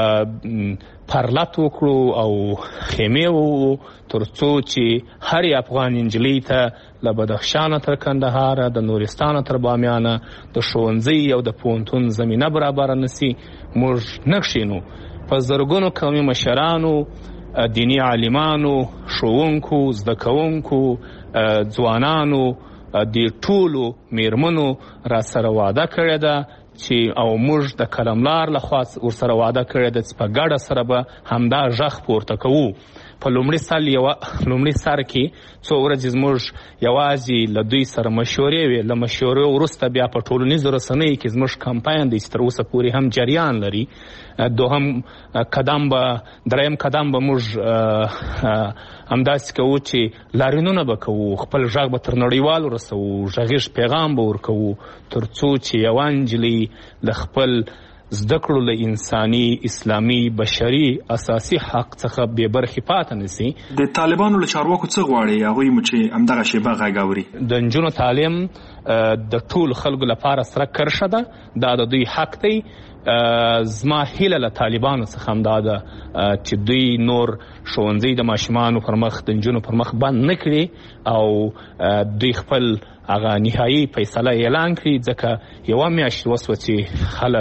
پرلت وکړو او خیمې ووو تر څو چې هرې افغان نجلۍ ته له بدخشانه تر کندهاره، د نورستانه تر بامیانه د ښوونځي او د پوهنتون زمینه برابره نسي. موږ نه کښېنو. په زرګونو قومي مشرانو، دیني عالمانو، ښوونکو، زده کوونکو، ځوانانو، د ټولو میرمنو را سره واده کړې ده چې او موږ د قلملار لخوا ورسره واده کړې ده چې په ګډه سره به همدا غږ پورته کوو. په لومړي سل یوه لومړي سر کې څو ورځې زموږ یوازې له دوی سره مشورې وې. له مشورې وروسته بیا په ټولنیزو رسنیو کې زموږ کمپاین دی چې تر اوسه پورې هم جریان لري. دوهم قدم به دریم قدم به موږ همداسې کوو چې لاریونونه به کوو، خپل غږ به تر نړیوالو رسوو، غږیز پیغام به ورکوو تر څو چې یوه نجلۍ له خپل زده کړو له انساني، اسلامي، بشري اساسي حق څخه بې برخې پاته نسي. د طالبانو له چارواکو څه غواړي هغوی مو چې همدغه شیبه غږ اوري؟ د نجونو تعلیم د ټولو خلکو لپاره سره کرښه ده. دا د دوی حق دی. زما هیله له طالبانو څخه همدا ده چې دوی نور ښوونځي د ماشومانو پر مخ، د نجونو پر مخ بند نه کړي او دوی خپل هغه نهایي فیصله اعلان کړي، ځکه یوه میاشت وسوه چې خلک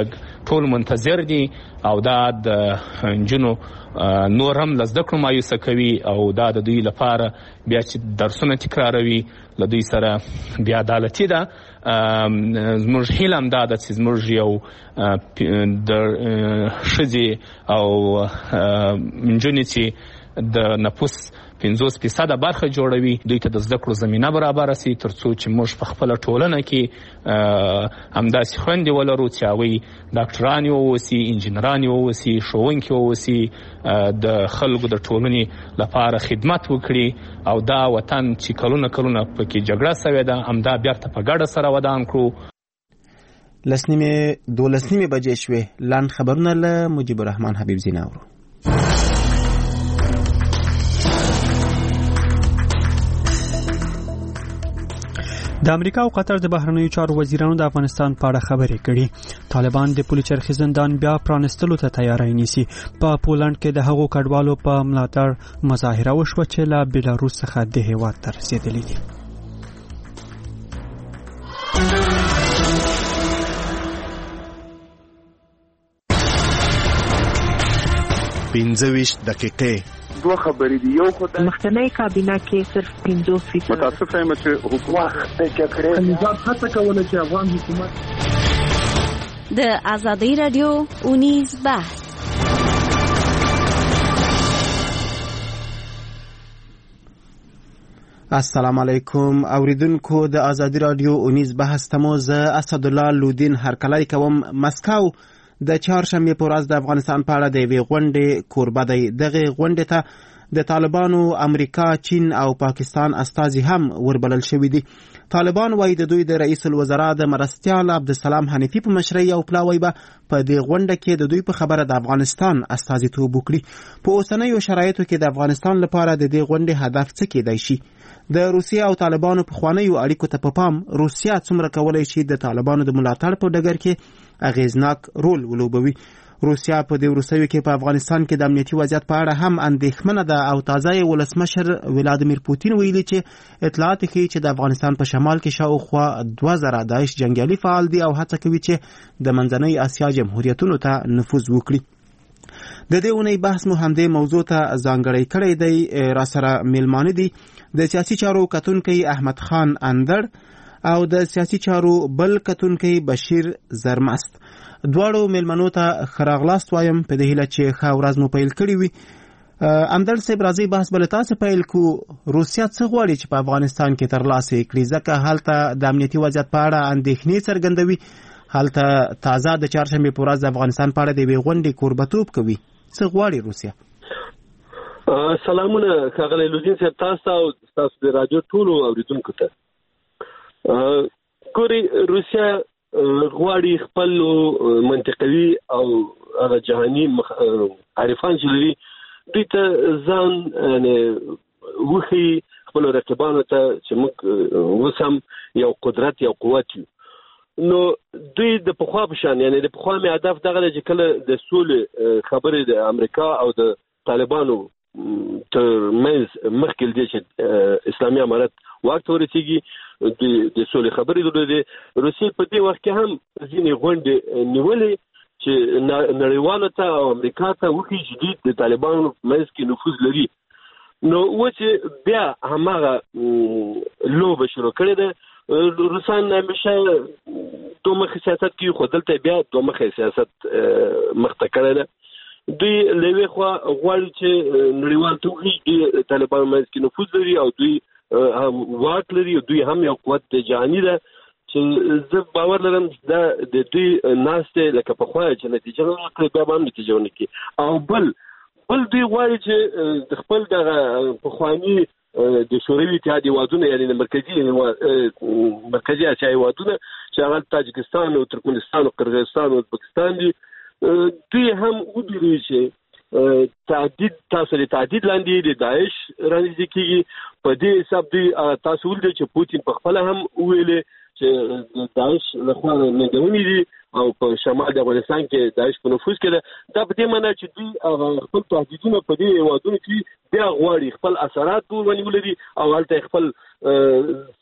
ټول منتظر دي او دا د نجونو نور هم له زده کړو مایوسه کوي او دا د دوی لپاره بیا چې درسونه تکراروي له دوی سره بې عدالتي ده. زموږ هیله هم دا ده چې زموږ یو د ښځې او نجونې چې د نفوس پنځوس فیصده برخه جوړوي دوی ته د زده کړو زمینه برابره سي تر څو چې موږ په خپله ټولنه کې همداسې خویندې ولرو چې هغوی ډاکټرانې واوسي، انجینرانې واوسي، ښوونکي واوسي، د خلکو د ټولنې لپاره خدمت وکړي او دا وطن چې کلونه کلونه پکې جګړه سوې ده همدا بیرته په ګډه سره ودان کړو. لس نیمې دولس نیمې بجې شوې. لاند خبرونه له مجیب الرحمن حبیب زی اورو. د امریکا او قطر د بهرنیو چارو وزیرانو د افغانستان په اړه خبرې کړي. طالبان د پولي چرخي زندان بیا پرانستلو ته تیاری نیسي. په پولند کې د هغو کډوالو په ملاتړ مظاهره وشوه چې له بیلاروس څخه د هیواد ته رسېدلي دي. پنځه ویشت دقیقې دوه خبرې دي. یو خو د مخکنی کابینه کې صرف پنځوس فیصد متاسف یم چې حکومت د جګړې نظام هڅه کوله چې افغان حکومت د ازادي رادیو اونیز بحث. السلام علیکم اوریدونکو د ازادي رادیو اونیز بحث تمو زه اسدالله لودین هرکلی کوم. مسکو د چهارشنبې په ورځ د افغانستان په اړه د یوې غونډې کوربه دی. دغې غونډې ته د طالبانو، امریکا، چین او پاکستان استازي هم وربلل شوي دي. طالبان وایي د دوی د رئیس الوزرا د مرستیال عبدالسلام حنیفي په مشرۍ او پلاوی به په دې غونډه کې د دوی په خبره د افغانستان استازیتوب وکړي. په اوسنیو شرایطو کې د افغانستان لپاره د دې غونډې هدف څه کېدای شي؟ د روسیې او طالبانو پخوانیو اړیکو ته په پام روسیه څومره کولی شي د طالبانو د ملاتړ په ډګر کې اغیزناک رول ولوبوي؟ روسیه په دې وروستیو کې په افغانستان کې د امنیتي وضعیت په اړه هم اندېښمنه ده او تازه یې ولسمشر ولادیمیر پوتین ویلي چې اطلاعات ښیي چې د افغانستان په شمال کې شاوخوا دوه زره داعش جنګیالي فعال دي او هڅه کوي چې د منځنۍ اسیا جمهوریتونو ته نفوذ وکړي. د دې اونۍ بحث مو همدې موضوع ته ځانګړی کړی دی. را سره میلمانه دي د سیاسي چارو کتونکی احمد خان اندړ او د سیاسي چارو بل کتونکی بشیر زرمست. دواړو میلمنو ته ښه راغلاست وایم په دې هیله چې ښه ورځ مو پیل کړې وي. اندړ صاحب راځئ بحث به له تاسې پیل کړو. روسیه څه غواړي چې په افغانستان کې ترلاسه یې کړي؟ ځکه هلته د امنیتي وضعیت په اړه اندېښنې څرګندوي. هلته تازه د چهارشنبې په ورځ د افغانستان په اړه د یوې غونډې کوربتوب کوي. څه غواړي روسیه؟ سلامونه ښاغلی لودین صاحب، تاسو ته او تاسو د راډیو ټولو اورېدونکو ته. ګورئ، روسیه غواړي خپل منطقوي او هغه جهاني عارفان چې لري دوی ته ځان وښیي خپلو رقیبانو ته چې موږ اوس هم یو قدرت یو قوت یو. نو دوی د پخوا په شان یعنې د پخوا مې هدف دغه دی چې کله د سولې خبرې د امریکا او د طالبانو تر منځ مخکې دی چې اسلامي امارت واک ته ورسېږي د سولې خبرې درلودې. روسیې په دې وخت کې هم ځینې غونډې نیولې چې نړیوالو ته او امریکا ته وښیي چې دوی د طالبانو منځ کې نفوذ لري. نو اوس بیا هماغه لوبه شروع کړې ده. روسان همیشه دو مخې سیاست کوي خو دلته بیا دو مخې سیاست مخته کړی ده. دوی له یوې خوا غواړي چې نړیوال ته وښیي دوی طالبانو منځ کې نفوذ لري او دوی هم واک لري او دوی هم یو قوت جهاني ده چې زه باور لرم دا د دوی ناستې لکه پخوا چې نتیجه نه ورکړي بیا به هم نتیجه ونه کړي. او بل بل دوی غواړي چې د خپل دغه پخواني د شوروي اتحاد هیوادونه یعنې د مرکزي مرکزي اسیا هیوادونه چې هغه تاجکستان او ترکمنستان او قرغیزستان او ازبکستان دي دوی هم وبېروي چې تعدید تاسو د تعدید لاندې د داعش رانږدې کېږي. په دې حساب دوی تاسو ولیدل چې پوتین په خپله هم وویلې چې د داعش لخوا ننګونې دي او په شمال د افغانستان کې داعش په نفوذ کې ده. دا په دې معنی چې دوی خپل تهدیدونه په دې هیوادونو کې بیا غواړي خپل اثرات ورباندې ولري او هلته خپل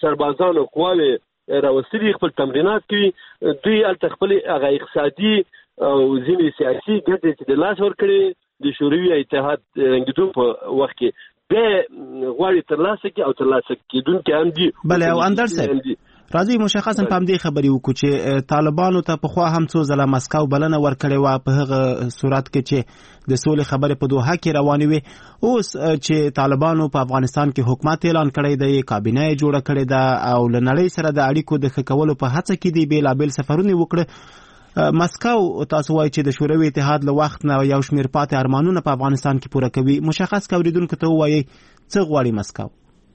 سربازانو قواوې راوستلي خپل تمرینات کوي. دوی هلته خپل هغه اقتصادي او ځینې سیاسي ګټې چې د لاس ورکړي د شوروي اتحاد رنګېدو په وخت کې د غواړي ترلاسه کړي او ترلاسه کېدونکي هم دي. بله او اندر صاحب راځي مشخصا په همدې خبرې وکړو چې طالبانو ته پخوا هم څو ځله مسکو بلنه ورکړې وه په هغه صورت کې چې د سولې خبرې په دوحه کې روانې وې. اوس چې طالبانو په افغانستان کې حکومت اعلان کړی دی، کابینه یې جوړه کړې ده او له نړۍ سره د اړیکو د ښه کولو په هڅه کې دي، بېلابېل سفرونه وکړه. مسکو تاسو وایي چې د شوروي اتحاد له وخت نه یو شمېر پاتې ارمانونه په افغانستان کې پوره کوي. مشخص که اورېدونکو ته ووایي څه غواړي مسکو؟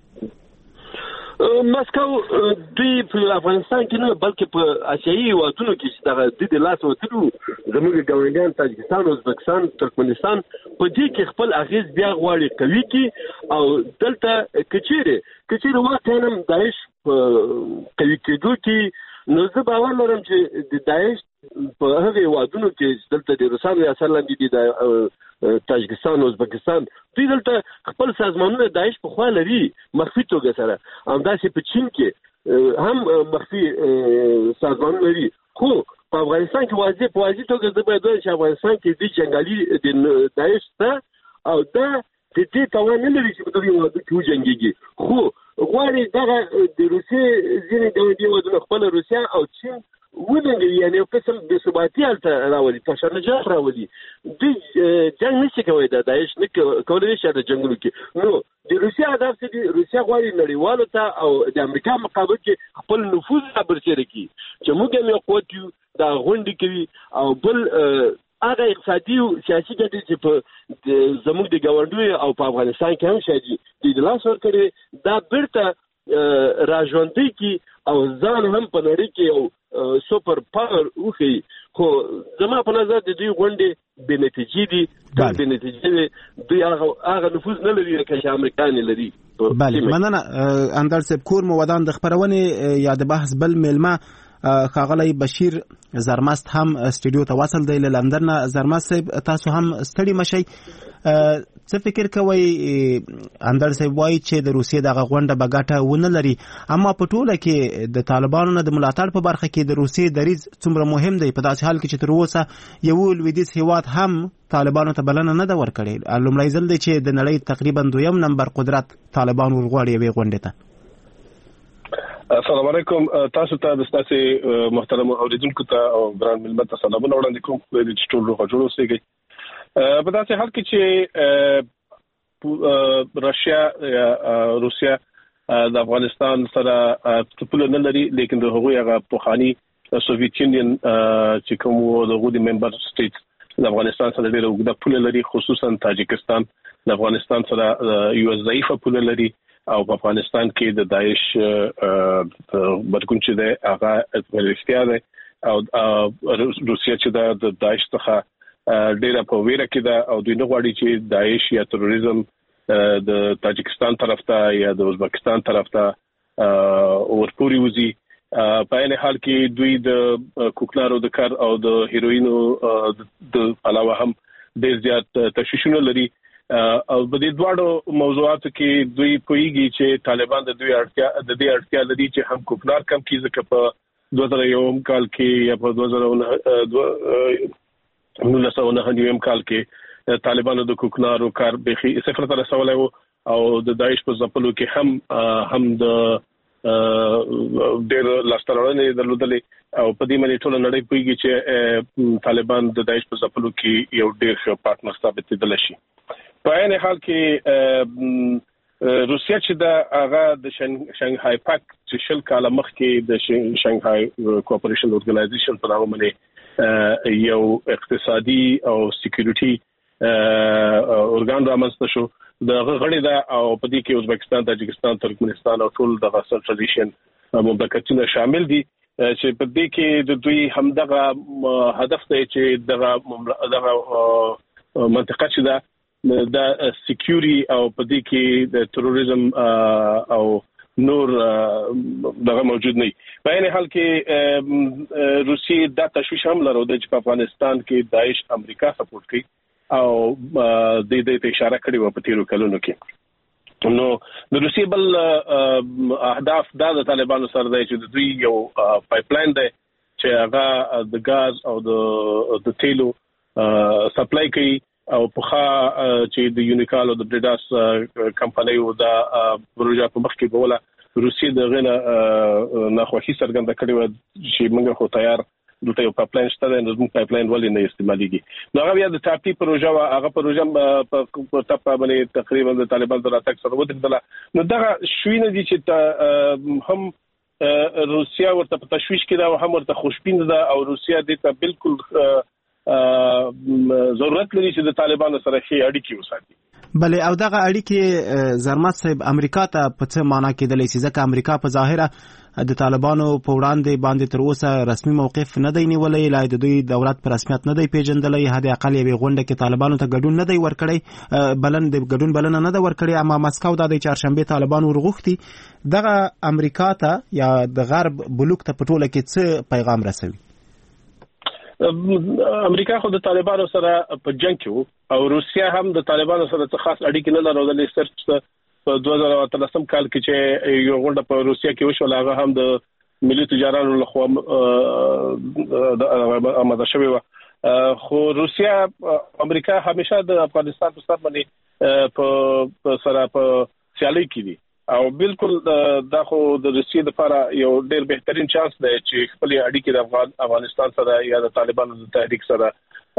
مسکو دوی په افغانستان کې نه بلکې په آسیایي هېوادونو کې چې دغه دوی د لاس وتلو زموږ ګاونډیان تاجکستان، ازبکستان، ترکمنستان په دې کې خپل اغېز بیا غواړي قوي کړي او دلته که چیرې که چیرې واقعا هم داعش په قوي کېدو کې نو زه باور لرم چې د داعش په هغه هېوادونو کې دلته د روسانو د اثر لاندې دي د تاجکستان او ازبکستان، دوی دلته خپل سازمانونه داعش په خوا لري مخفي توګه سره، همداسې په چین کې هم مخفي سازمانونه لري. خو په افغانستان کې واضح په واضح توګه زه باید وایم چې افغانستان کې د جنګالي د داعش ته او دا د دې توان نه لري چې په دغه هېوادو کې وجنګېږي. خو غواړي دغه د روسیې ځینې ګاونډي هېوادونه خپله روسیه او چین وننګوي، یعنې یو قسم بې ثباتي هلته راولي، تشنجات راولي. دوی جنګ نشي کولی، د داعش نه کولی شي د جنګونو کې. نو د روسیه هدف څه دي؟ روسیه غواړي نړیوالو ته او د امریکا مقابل کې خپل نفوذ رابرسېره کړي چې موږ هم یو قوت یو، دا غونډې کوي او بل هغه اقتصادي او سیاسي ګټې چې په زموږ د ګاونډیو او په افغانستان کې هم شته دوی د لاس ورکړي، دا بیرته راژوندي کړي او ځان هم په نړۍ کې یو سوپر پاور وښیي. خو زما په نظر د دوی غونډې بې نتیجې دي، دا بې نتیجې دي، دوی هغه نفوذ نه لري لکه چې امریکا نه لري. بله مننه اندر صاحب. کور مو ودان د خپرونې یا د بحث بل میلمه ښاغلی بشیر زرمست هم سټوډیو ته وصل دی له لندن نه. زرمست صاحب تاسو هم ستړي مشئ، څه فکر کوئ؟ اندر صاحب وایي چې د روسیې دغه غونډه به ګټه ونه لري، اما په ټوله کې د طالبانو نه د ملاتړ په برخه کې د روسیې دریځ څومره مهم دی په داسې حال کې چې تر اوسه یو لویدیځ هېواد هم طالبانو ته بلنه نه ده ورکړې؟ لومړی ځل دی چې د نړۍ تقریبا دویم نمبر قدرت طالبان ورغواړي یوې غونډې ته. السلام علیکم، تاسو ته د ستاسو محترم اوریدونکو ته او ګران ملت ته سلامونه وړاندې کوم چې ټول روغ جوړ اوسئ. په داسې حال کې چې راشیا یا روسیا د افغانستان سره پوله نه لري، لیکن د هغوی هغه پخواني سوویت یونین چې کوم د هغوی د ممبر سټیټ د افغانستان سره ډېره اوږده پوله لري، خصوصا تاجکستان د افغانستان سره یو ضعیفه پوله لري او په افغانستان کې د داعش بدګون چې دی هغه رښتیا دی او روسیه چې ده د داعش څخه ډېره په ویره کې ده او دوی نه غواړي چې داعش یا تروریزم د تاجکستان طرف ته یا د ازبکستان طرف ته ورپورې وځي. په عین حال کې دوی د کوکنارو د کار او د هیروینو د علاوه هم ډېر زیات تشویشونه لري او په دې دواړو موضوعاتو کې دوی پوهیږي چې طالبان د دوی اړتیا د دې اړتیا لري چې هم کوکنار کم کړي، ځکه په دوه زره یو کال کې یا په دوه زره نولس سوه نهه نوي کال کې طالبانو د کوکنارو کار بخي صفر ته رسولی و او د داعش په ځپلو کې هم هم د ډېر لاسته راوړنې درلودلې او په دې باندې ټوله نړۍ پوهیږي چې طالبان د داعش په ځپلو کې یو ډېر ښه پارټنر ثابتېدلی شي. په عین حال کې روسیا چې د هغه د شنګهای پاکټ چې شل کاله مخکې د شنګهای کوآپریشن اورګنایزیشن په نامه باندې یو اقتصادي او سکیورټي اورګان رامنځته شو، د هغه غړي ده او په دې کې ازبکستان، تاجکستان، ترکمنستان او ټول دغه سنټرل ایشین مملکتونه شامل دي چې په دې کې د دوی همدغه هدف دی چې دغه دغه منطقه چې ده دا سکیوري او په دې کې د تروریزم او نور دغه موجود نه. په عین حال کې روسیې دا تشویش هم لري چې په افغانستان کې داعش امریکا سپورټ کوي او د دې ته اشاره کړې و په تیرو کلونو کې. نو د روسیې بل اهداف دا د طالبانو سره دی چې دوی یو پایپ لاین دی چې هغه د غاز او د د تیلو سپلای کوي او په چې د یونیکال او د بریډاس کمپنیو دا پروژه په مخ کې بوله روسیې د غنه ناخوښي څرګنده کړې و چې موږ خو تیار دلته یو پایپلاین شته د زموږ پایپلاین ولې نه استعمالېږي نو هغه بیا د ټاپي پروژه وا هغه پروژه په تپا باندې تقریبا د طالبان د راتګ سره ودرېدله نو دغه شوي نه دي چې هم روسیا ورته په تشویش کې ده او هم ورته خوشبین ده او روسیا دې ته بالکل ضرورت لري چې د طالبانو سره ښې اړیکې وساتي بلې او دغه اړیکې زرمت صاحب امریکا ته په څه معنا کېدلی شي ځکه امریکا په ظاهره د طالبانو په وړاندې باندې تر اوسه رسمي موقف نه دی نیولی لا د دوی دولت په رسمیت نه دی پیژندلی حد اقل یوې غونډه کې طالبانو ته ګډون نه دی ورکړی بلن د ګډون بلنه نه ده ورکړې اما مسکو دا د چهارشنبې طالبان ورغوښتي دغه امریکا ته یا د غرب بلوک ته په ټوله کې څه پیغام رسوي امریکا خو د طالبانو سره په جنگ کې او روسیا هم د طالبانو سره څه خاص اړیکې نه لرلې سرچ په دوه زره اتلسم کال کې چې یو غونډه په روسیا کې وشو هغه هم د ملي تجارانو لخوا آماده شوې و خو روسیا امریکا همیشه د افغانستان په سر باندې په سره په سیالي کې دي او بالکل دا خو د روسیې لپاره یو ډېر بهترین چانس دی چې خپل اړیکې د افغان افغانستان سره یا د طالبانو د تحریک سره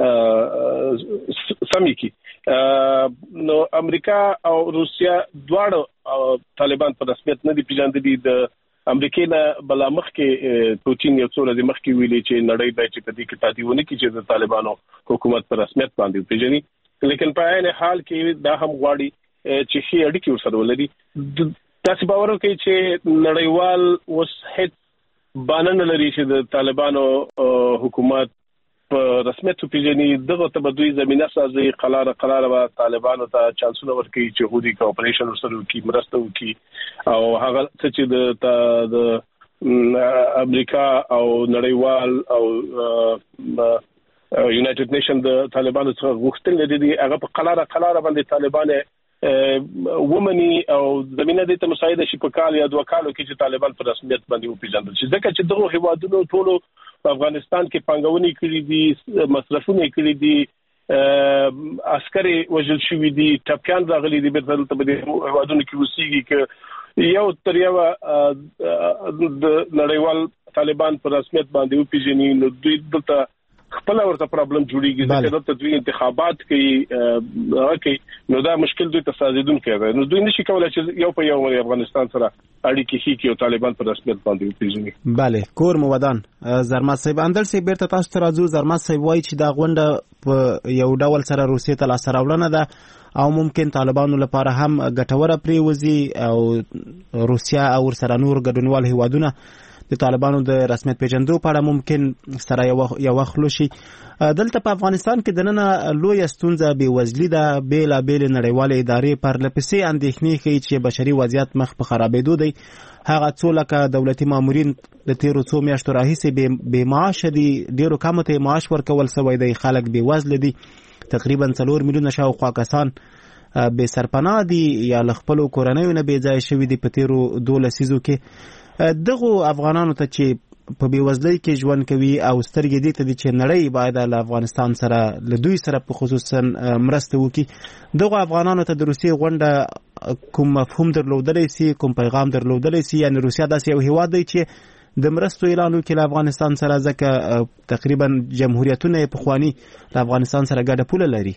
سمې کی نو امریکا او روسیا دواړه طالبان په رسمیت نه دي پیژندلي د امریکا نه بلا مخ کې پوتین یو څو ورځې مخ کې ویلي چې نړۍ به چې په دې کې تادیونه کې چې د طالبانو حکومت په رسمیت باندې پیژني لیکن په عین حال کې دا هم غواړي چې شي اړیکې ورسره ولري تاسو باور وکړئ چې نړیوال اوس هیڅ بانه نه لري چې د طالبانو حکومت په رسمیت پیژني دغه ته به دوی زمينه سازي قرار قرار به طالبانو ته چانسونه ورکړي چې هودي کوپریشن ورسره وکړي مرسته وکړي او هغه چې د امریکا او نړیوال او یونایټډ نیشن د طالبانو څخه غوښتل دي هغه په قرار قرار باندې طالبان ومني او زمينه د ته مساعده شي په کال یا دوه کالو کې چې طالبان په رسمیت باندې وپیژندل شي ځکه چې دغه هیوادونو ټولو په افغانستان کې پانګونې کړې دي مصرفونه کړې دي عسکري وژل شوي دي ټپکان راغلي دي په دې هیوادونو کې وسیږي چې یو تر یو د نړیوال طالبان په رسمیت باندې وپیژني نو دوی دلته خپل ورته پرابلم جوړیږي چې د تدوین انتخابات کوي راکې نو دا مشکل دوی ته سازیدون کوي نو دوی نشي کولای چې یو په یو افغانستان سره اړیکې هي کې او طالبان په رسمیت باندې وپیژني bale کور مو ودان زرمات صاحب اندر سی بیرته تاسو ته راځو زرمات صاحب وایي چې دا غونډه په یو ډول سره روسیې ته لاسته راوړنه ده او ممکن طالبانو لپاره هم ګټوره پریوزي او روسیا او سره نور ګډونوال هیوادونه د طالبانو د رسمیت پیژندو په اړه ممکن سره یو یو وخت لوشي دلته په افغانستان کې د نن لوی ستونزه بې وزلي ده بیل بیل نړیوال ادارې پر لپسې اندېښنې کوي چې بشري وضعیت مخ په خرابېدو دی هغه څو لکه دولتي مامورین د تیرو څو میاشتو راهیسې بې معاشه دي ډېرو کمو ته معاش ورکول سوی دی خلک بې وزله دي تقریبا څلور میلیونه شاوخوا کسان بې سرپناه دي یا له خپلو کورنیو نه بې ځایه شوي دي په تیرو دوه لسیزو کې دغه افغانانو ته چې په بیوزلۍ کې ژوند کوي او سترګې دې ته دي چې نړۍ باید له افغانستان سره له دوی سره په خصوصا مرسته وکړي دغه افغانانو ته د روسیې غونډه کوم مفهوم درلودلی سي کوم پیغام درلودلی سي یعنې روسیا داسې یو هیواد دی چې د مرستو اعلان وکړي له افغانستان سره ځکه تقریبا جمهوریتونه یې پخواني له افغانستان سره ګډه پوله لري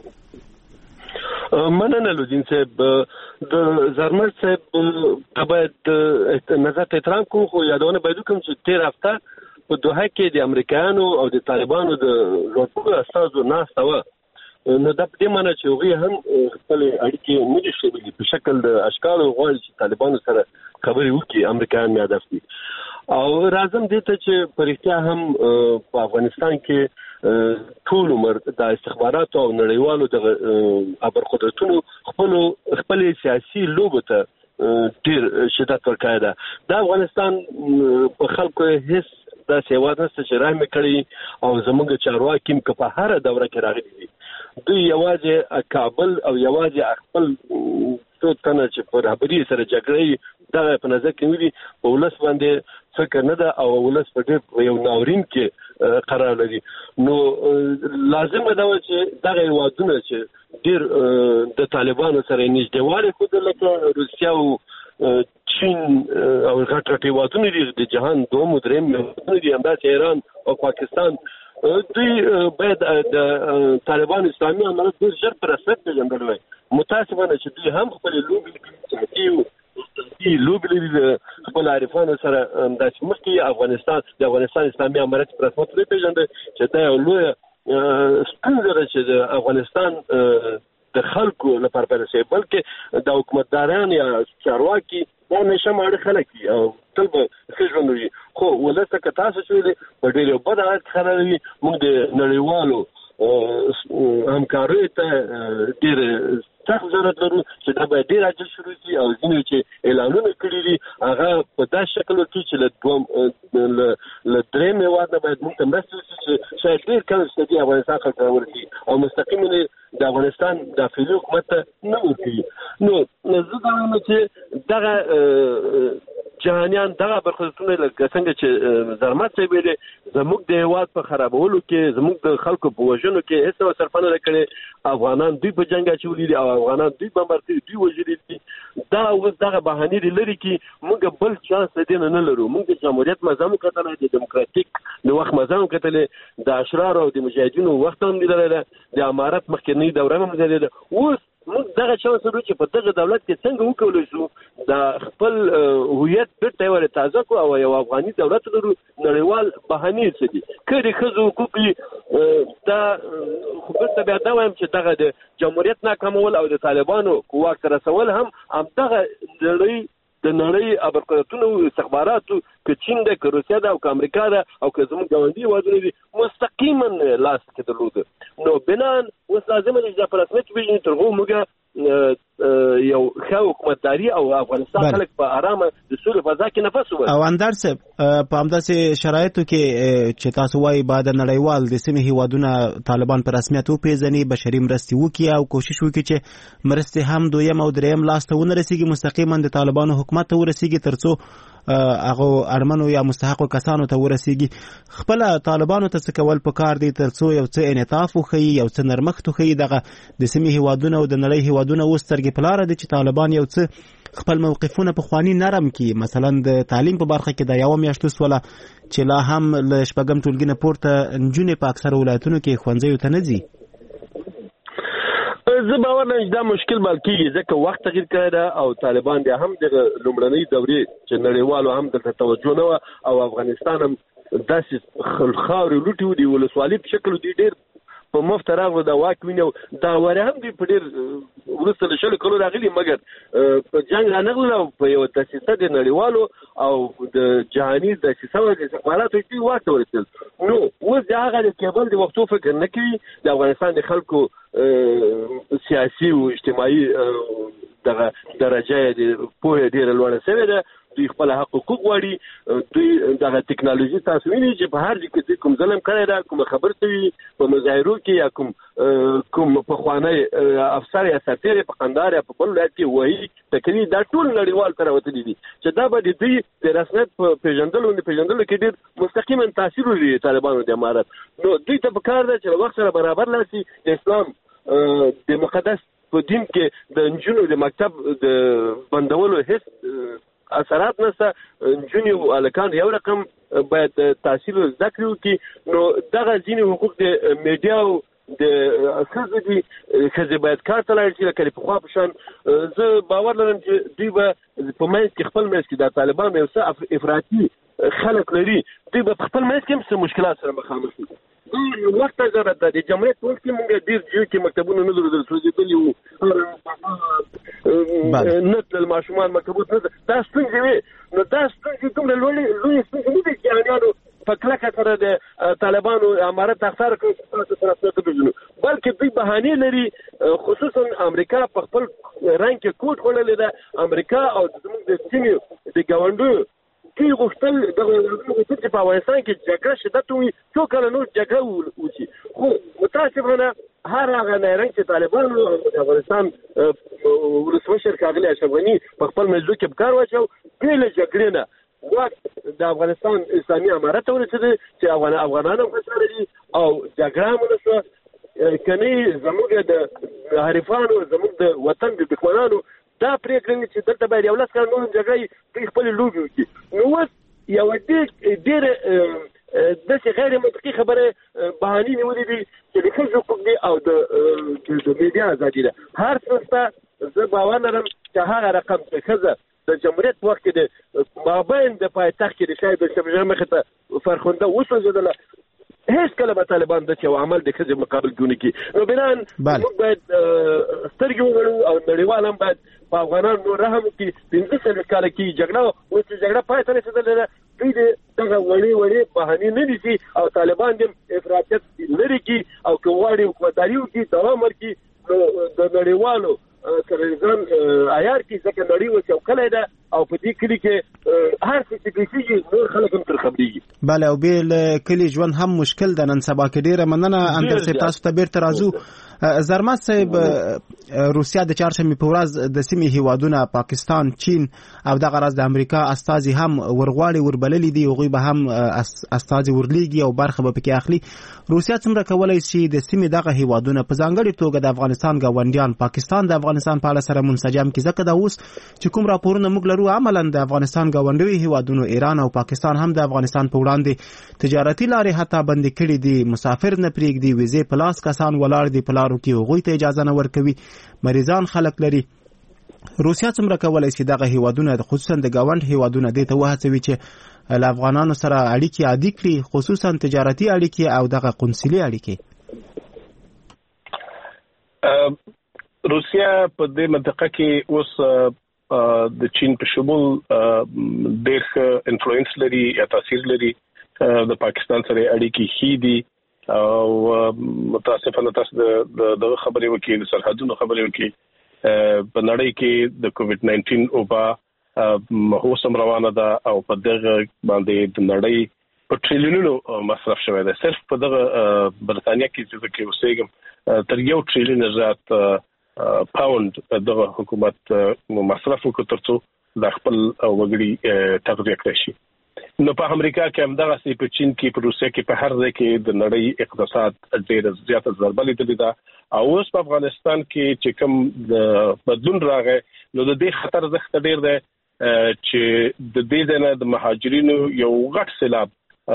مننه لودین صاحب د زرمت صاحب باید نظر ته احترام کوم خو یادونه باید کوم چې تیر هفته په دوحه کې د امریکایانو او د طالبانو د لوړپوړو استازو ناسته وه نو دا په دې معنی چې هغوی هم خپل اړیکې نه دي ښودلي په شکل د اشکالو غواړي چې طالبانو سره خبرې وکړي امریکایان مې هدف دي او راځم دې ته چې په رښتیا هم په افغانستان کې ټول عمر د استخباراتو او نړیوالو د ابرقدرتونو خپل خپل سیاسي لوبو ته ډیر شدت ورکړی ده د افغانستان په خلکو هیڅ داسې هېواد نشته چې رحم کړی او زموږ چارواکي هم که په هره دوره کې راغلي دي دوی یوازې کابل او یوازې خپل څو تنه چې په رهبري سره جګړې دا په نظر کې نیولي په ولس باندې فکر نه ده او ولس په ډېر یو ناورین کې قرار لري. نو لازمه ده چې دغه هیوادونه چې ډېر د طالبانو سره نږدېوالی ښودل لکه روسیه او چین او غټ غټ هیوادونه دي د جهان دوم او درېیم هیوادونه دي همداسې ایران او پاکستان دوی باید د طالبان اسلامي امارت ډېر ژر په رسمیت پېژندلی وای. متاسفانه چې دوی هم خپلې لوبې سیاسي لوبې لري د خپلو عارفانو سره همداسې مخکې افغانستان د افغانستان اسلامي امارت په رسمیت ونه پېژنده چې دا یو لویه ستونزه ده چې د افغانستان د خلکو لپاره پیدا شوی، بلکې د حکومتداران یا چارواکي دا همیشه ماړه خلک دي او تل به ښه ژوند وي. خو ولس ته که تاسو شولې په ډېر یو بد حالت کې خلک وي، موږ د نړیوالو همکاریو ته ډېر سخت ضرورت لرو چې دا باید ډېر عاجل شروع شي او ځینې چې اعلانونه کړي دي هغه په داسې شکل وکړي چې له دوم له درېیم هېواد نه باید موږ ته مرسته وشي چې شاید ډېر کم شته افغانستان خلک ته ورسي او مستقیما د افغانستان داخلي حکومت ته نه ورکوي. نو زه دا وایم چې دغه جهانیان دغه برخوردونه لکه څنګه چې زرمت صاحب ویلي زموږ د هېواد په خرابولو کې زموږ د خلکو په وژنو کې هېڅ ډول صرفه نه ده کړې. افغانان دوی په جنګ اچولي دي او افغانان دوی بمبار کړي دوی وژلي دي. دا اوس دغه بهانې دي لري کې موږ بل چانس د دې نه لرو. موږ د جمهوریت مزام کتلی، د دیموکراتیک د وخت مزام کتلی، د اشرارو او د مجاهدینو وخت هم لیدلی ده، د امارت مخکینۍ دوره هم لیدلې ده. اوس موږ دغه چانس لرو چې په دغه دولت کې څنګه وکولی شو د خپل هویت بېرته یې ورې تازه کړو او یو افغاني دولت لرو. نړیوال بهانې څه دي؟ که د ښځو حقوق وي دا خو بېرته بیا دا وایم چې دغه د جمهوریت ناکامول او د طالبانو واک ته رسول هم همدغه نړۍ د نړۍ ابرقدرتونو استخباراتو که چین ده که روسیه ده او که امریکا ده او که زموږ ګاونډي هېوادونه دي مستقیما لاس کې درلوده. نو بنان اوس لازمه ده چې دا په رسمیت وپېژني تر هغو موږ یو ښه حکومتداري او افغانستان خلک په ارامه د سولې فضا کې نفس وباسي. او اندر صاحب په همداسې شرایطو کې چې تاسو وایي باید نړیوال د سیمې هیوادونه طالبان په رسمیت وپېژني، بشري مرستې وکړي او کوشش وکړي چې مرستې هم دویم او درېیم لاس ته ونه رسېږي، مستقیما د طالبانو حکومت ته ورسېږي تر څو هغه اړمنو یا مستحقو کسانو ته ورسېږي. خپله طالبانو ته څه کول پکار دي تر څو یو څه انعطاف وښیي، یو څه نرمښت وښیي دغه د سیمې هیوادونه او د نړۍ هیوادونه اوس سترګې په لاره دي چې طالبان یو څه خپل موقفونه پخواني نرم کړي. مثلا د تعلیم په برخه کې د یوه میاشت وسوله چې لا هم له شپږم ټولګي نه پورته نجونې په اکثره ولایتونو کې ښوونځیو ته نه ځي. زه باور لرم چې دا مشکل بل کېږي ځکه وخت تغیر کړی ده او طالبان بیا هم د لومړنۍ دورې چې نړیوالو هم دلته توجه نه وه او افغانستان هم داسې خاورې لوټې و دي ولسوالي په شکل دوی ډېر په مفت راغلو د واک ویني او دا وارې هم دوی په ډېر وروسته له شلو کلو راغلي مګر په جنګ رانغلل او په یوه دسیسه د نړیوالو او د جهاني دسیسه د استخباراتو دوی واک ته ورسېدل. نو اوس د هغه د کیبل د وختو فکر نه کوي. د افغانستان د خلکو سیاسي او اجتماعي دغه درجه د پوهې ډېره لوړه شوې ده. دوی خپل حق حقوق غواړي. دوی دغه ټکنالوژي تاسو وینئ چې په هر ځای کې کوم ظلم کړی ده، کومه خبر شوي په مظاهرو کې یا کوم کوم پخوانی افسر یا سرتېری په قندهار یا په بل ولایت کې وایي تکري دا ټول نړیوال ته راوتلي دي چې دا به د دوی د رسمیت په پېژندلو نه پېژندلو کې ډېر مستقیما تاثیر ولري طالبانو د امارت. نو دوی ته پکار ده چې له وخت سره برابر لاړ شي. د اسلام د مقدس په دین کې د نجونو د مکتب د بندولو هیڅ اثرات نشته. نجونې او هلکان یو رقم باید تحصیل او زده کړې وکړي. نو دغه ځینې حقوق د میډیا او د ښځو دي، ښځې باید کار ته لاړ شي لکه د پخوا په شان. زه باور لرم چې دوی به په منځ کې خپل منځ کې د طالبان یو څه افراطي خلک لري، دوی به په خپل منځ کې هم څه مشکلات سره مخامخ شي. وخت ته ضرورت ده. د جمهوریت په وخت کې موږ ډېر ځایو کې مکتبونه نه درلودل، سوځېدلي وو، نه تلل ماشومان مکتبونو ته. دا ستونزې وې. نو دا ستونزې دومره لوړې لویې ستونزې نه دي چې جهانیانو په کلکه سره د طالبانو امارت اخساره کړي چې تاسو سره رسمیت وپېژنو، بلکې دوی بهانې لري. خصوصا امریکا په خپل رنګ کې کوټ خوړلې ده. امریکا او زموږ د سیمې د ګاونډیو دوی غوښتل دغه غوښتل چې په افغانستان کې جګړه شدت وي څو کله نور جګړه وشي خو متاسفانه هر هغه نارنج چې طالبانو د افغانستان ولسمشر ښاغلی اشرف غني په خپل مجلس کې په کار واچو بې له جګړې نه واک د افغانستان اسلامي امارت ته ورسېده چې افغان افغانان هم خوشحاله دي او جګړه هم ونه شوه کني زموږ د حریفانو زموږ د وطن د دښمنانو دا پرېکړه چې دلته باید یو لس کاله نور جګړه دوی خپلې لوبې وکړي نو اوس یوه ډېره داسې غیر منطقي خبره بهانې نیولې دي چې د ښځو حقوق دي او د میډیا ازادي ده هر څه شته زه باور لرم چې هغه رقم چې ښځه د جمهوریت په وخت کې د مابین د پایتخت کې د شاید شمشیر مخې ته فرخنده وسوځېدله هیڅ کله به طالبان د چې عمل د ښځې مقابل کې ونه کړي نو بنان موږ باید سترګې وغړو او نړیوال هم باید په افغانانو نور رحم وکړي پنځه څلوېښت کاله کې جګړه اوس چې جګړه پای ته رسېدلې ده دوی د دغه وړې وړې بهانې نه نیسي او طالبان دې افراطیت لرې کړي او که غواړي حکومتداري وکړي دوام ورکړي نو د نړیوالو سره ځان عیار کړي ځکه نړۍ اوس یو کلی ده او په دې کلي کې هر څه چې پېښېږي نور خلک هم ترې خبرېږي بله او بې له کلي ژوند هم مشکل ده نن سبا کې ډېره مننه اندر صاحب تاسو ته بیرته راځو زرمت صاحب روسیا د چهارشنبې په ورځ د سیمې هیوادونه پاکستان چین او دغه راز د امریکا استازي هم ورغواړي وربللي دي هغوی به هم استازي ورلیږي او برخه به پکې اخلي روسیا څومره کولی شي د سیمې دغه هیوادونه په ځانګړې توګه د افغانستان ګاونډیان پاکستان د افغانستان په اړه سره منسجم کړي ځکه دا اوس چې کوم راپورونه موږ لرو عملا د افغانستان ګاونډیو هیوادونو ایران او پاکستان هم د افغانستان په وړاندې تجارتي لارې حتی بندې کړي دي مسافر نه پرېږدي ویزې په لاس کسان ولاړ دي په لارو کې هغوی ته اجازه نه ورکوي مریضان خلک لري روسیا څومره کولی شي دغه هیوادونه خصوصا د ګاونډ هیوادونه دې ته وهڅوي چې له افغانانو سره اړیکې عادي کړي خصوصا تجارتي اړیکې او دغه قنصلي اړیکې روسیا په دې منطقه کې اوس د چین په شمول ډېر ښه انفلوئنس لري یا تاثیر لري د پاکستان سره اړیکې ښې دي او متاسفانه تاسو د دغه خبرې وکړي د سرحدونو خبرې وکړي په نړۍ کې د کووډ ناینټین وبا اوس هم روانه ده او په دغه باندې د نړۍ په ټریلیونونو مصرف شوی دی صرف په دغه برتانیا کې چې کې اوسېږم تر یو ټریلیون زیات پاوند دغه حکومت مصرف وکړ ترڅو د خپل وګړي تغذیه کړی شي نو په امریکا کې هم دغه سي په چین کې په روسیا کې په هر ځای کې د نړۍ اقتصاد ډېر زیاته ضربه لیدلې ده او اوس په افغانستان کې چې کوم د بدلون راغی نو د دې خطر زښت ډېر دی چې د دې ځای نه د مهاجرینو یو غټ سیلاب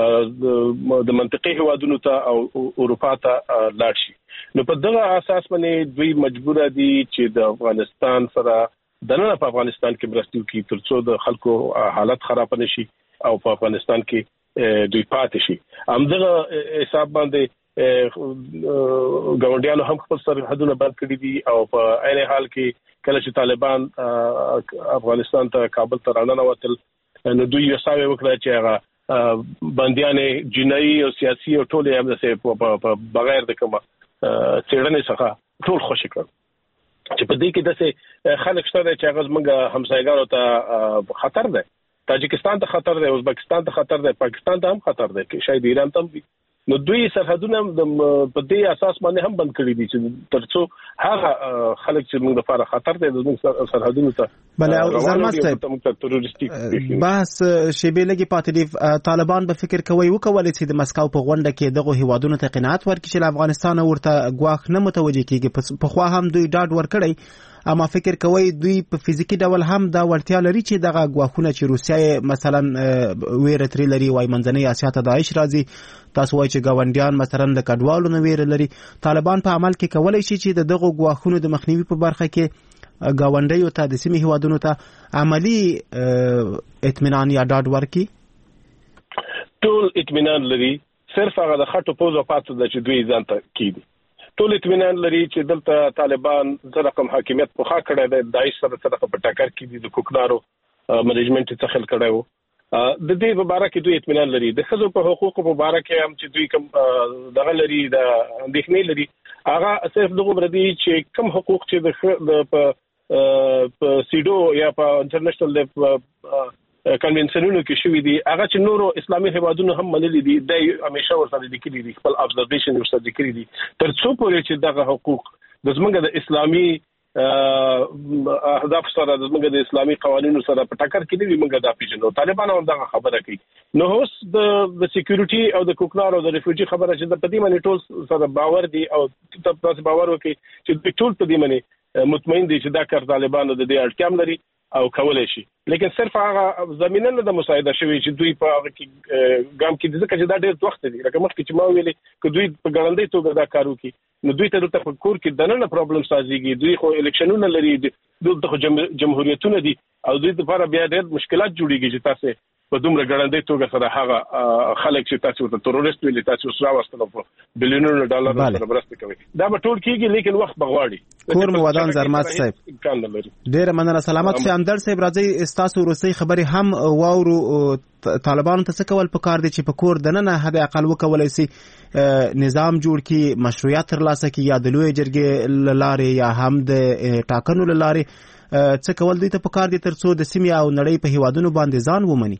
د منطقي هیوادونو ته او اروپا ته لاړ شي نو په دغه اساس باندې دوی مجبور دي چې د افغانستان سره دننه په افغانستان کې مرستې وکړي ترڅو د خلکو حالت خراب نه شي او په افغانستان کې دوی پاتې شي همدغه حساب باندې ګاونډیانو هم خپل سرحدونه بند کړي دي او په عین حال کې کله چې طالبان افغانستان ته کابل ته راننوتل نو دوی یې ساوي وکړه چې هغه بندیانې جنایي او سیاسي او ټول یې په بغیر د کومه څېړنې څخه ټول خوشي کړل چې په دې کې داسې خلک شته چې هغه زموږ همسایګانو ته خطر دی تاجکستان ته خطر دی ازبکستان ته خطر دی پاکستان ته هم خطر دی کې شاید ایران ته هم نو دوی سرحدونه په دې اساس باندې هم بند کړی دي چې ترڅو هغه خلک چې موږ لپاره خطر دی د سرحدونو ته بله او زرمت صاحب بحث شیبې لګي پاتې دي طالبان به فکر کوي وکولای چې د مسکو په غونډه کې دغه هیوادونو ته قناعت ورکړي چې افغانستان ورته ګواښ نه متوجه کیږي په خوا هم دوی ډاډ ورکړي اما فکر کوي دوی په فزیکی ډول هم دا وړتیا لري چې دغه ګواښونه چې روسیا مثلا ویره ترې لري وای منځنۍ اسیا ته داعش راځي تاسو وایي چې ګاونډیان مثلا د کډوالو نه ویره لري طالبان په عمل کې کولی شي چې د دغه ګواښونو د مخنیوي په برخه کې ګاونډیو ته د سیمې هیوادونو ته عملی اطمینان یا ډاډ ورکړي ټول اطمینان لري صرف هغه د خټو پوزو پاتې د چې دوی ځان ته کیدي ټول اطمینان لري چې دلته طالبان د رقم حاکمیت په خا کړی دی داعش سره سره په ټکر کې دي د کوکنارو منیجمنت څخه خل کړی وو د دې په اړه کې دوی اطمینان لري د ښځو په حقوقو په اړه کې هم چې دوی کوم دغه لري د اندېښنې لري هغه صرف دغه بردي چې کوم حقوق چې د په سیډو یا په انټرنیشنل کنونشنونو کې شوې دي هغه چې نورو اسلامي هیوادونو هم منلي دي د همیشه ورسره لیکلي دي خپل ابزرویشن ورسره لیکلي دي تر څو پورې چې دغه حقوق د زمونږ د اسلامي اهداف سره د زمونږ د اسلامي قوانینو سره په ټکر کې دي موږ دا پیژنو. طالبان هم دغه خبره کوي. نو اوس د د سکیورټي او د کوکنار او د ریفیوجی خبره چې د پدې باندې ټول سره باور دي او تاسو باور وکړي چې ټول پدې باندې مطمئن دي چې دا کار طالبانو د دې اړتیا لري او کولای شي، لیکن صرف هغه زمينه نه د مساعده شوی چې دوی په هغه کې ګام کې ځکه چې دا ډېر وخت دی لکه مخکې چې ما ویلي چې دوی په ګړندۍ توګه دا کار وکړي نو دوی ته د تفکر کې دنه پرابلم سازيږي. دوی خو الیکشنونه لري، دوی د جمهوریتونه دي او دوی لپاره بیا ډېر مشکلات جوړیږي چې تاسو په دومره ګړندۍ توګه سره هغه خلک چې تاسو ته تروریست ویلي تاسو سره واستلو په بلیونونو ډالر سره برسته کوي دا به ټول کېږي، لیکن وخت بغواړي. کور مو ودان زرمات صاحب ډېر مننه. سلامات شه اندر صاحب راځي استاسو روسي خبري هم واورو طالبانو ته څه کول پکار دي چې په کور دننه حد اقل وکولای سي نظام جوړ کی مشروعیت ترلاسه کی یا د لوی جرګې لارې یا هم د ټاکنو لارې څه کول دي ته پکار دي ترڅو د سیمې او نړۍ په هیوادونو باندې ځان ومني.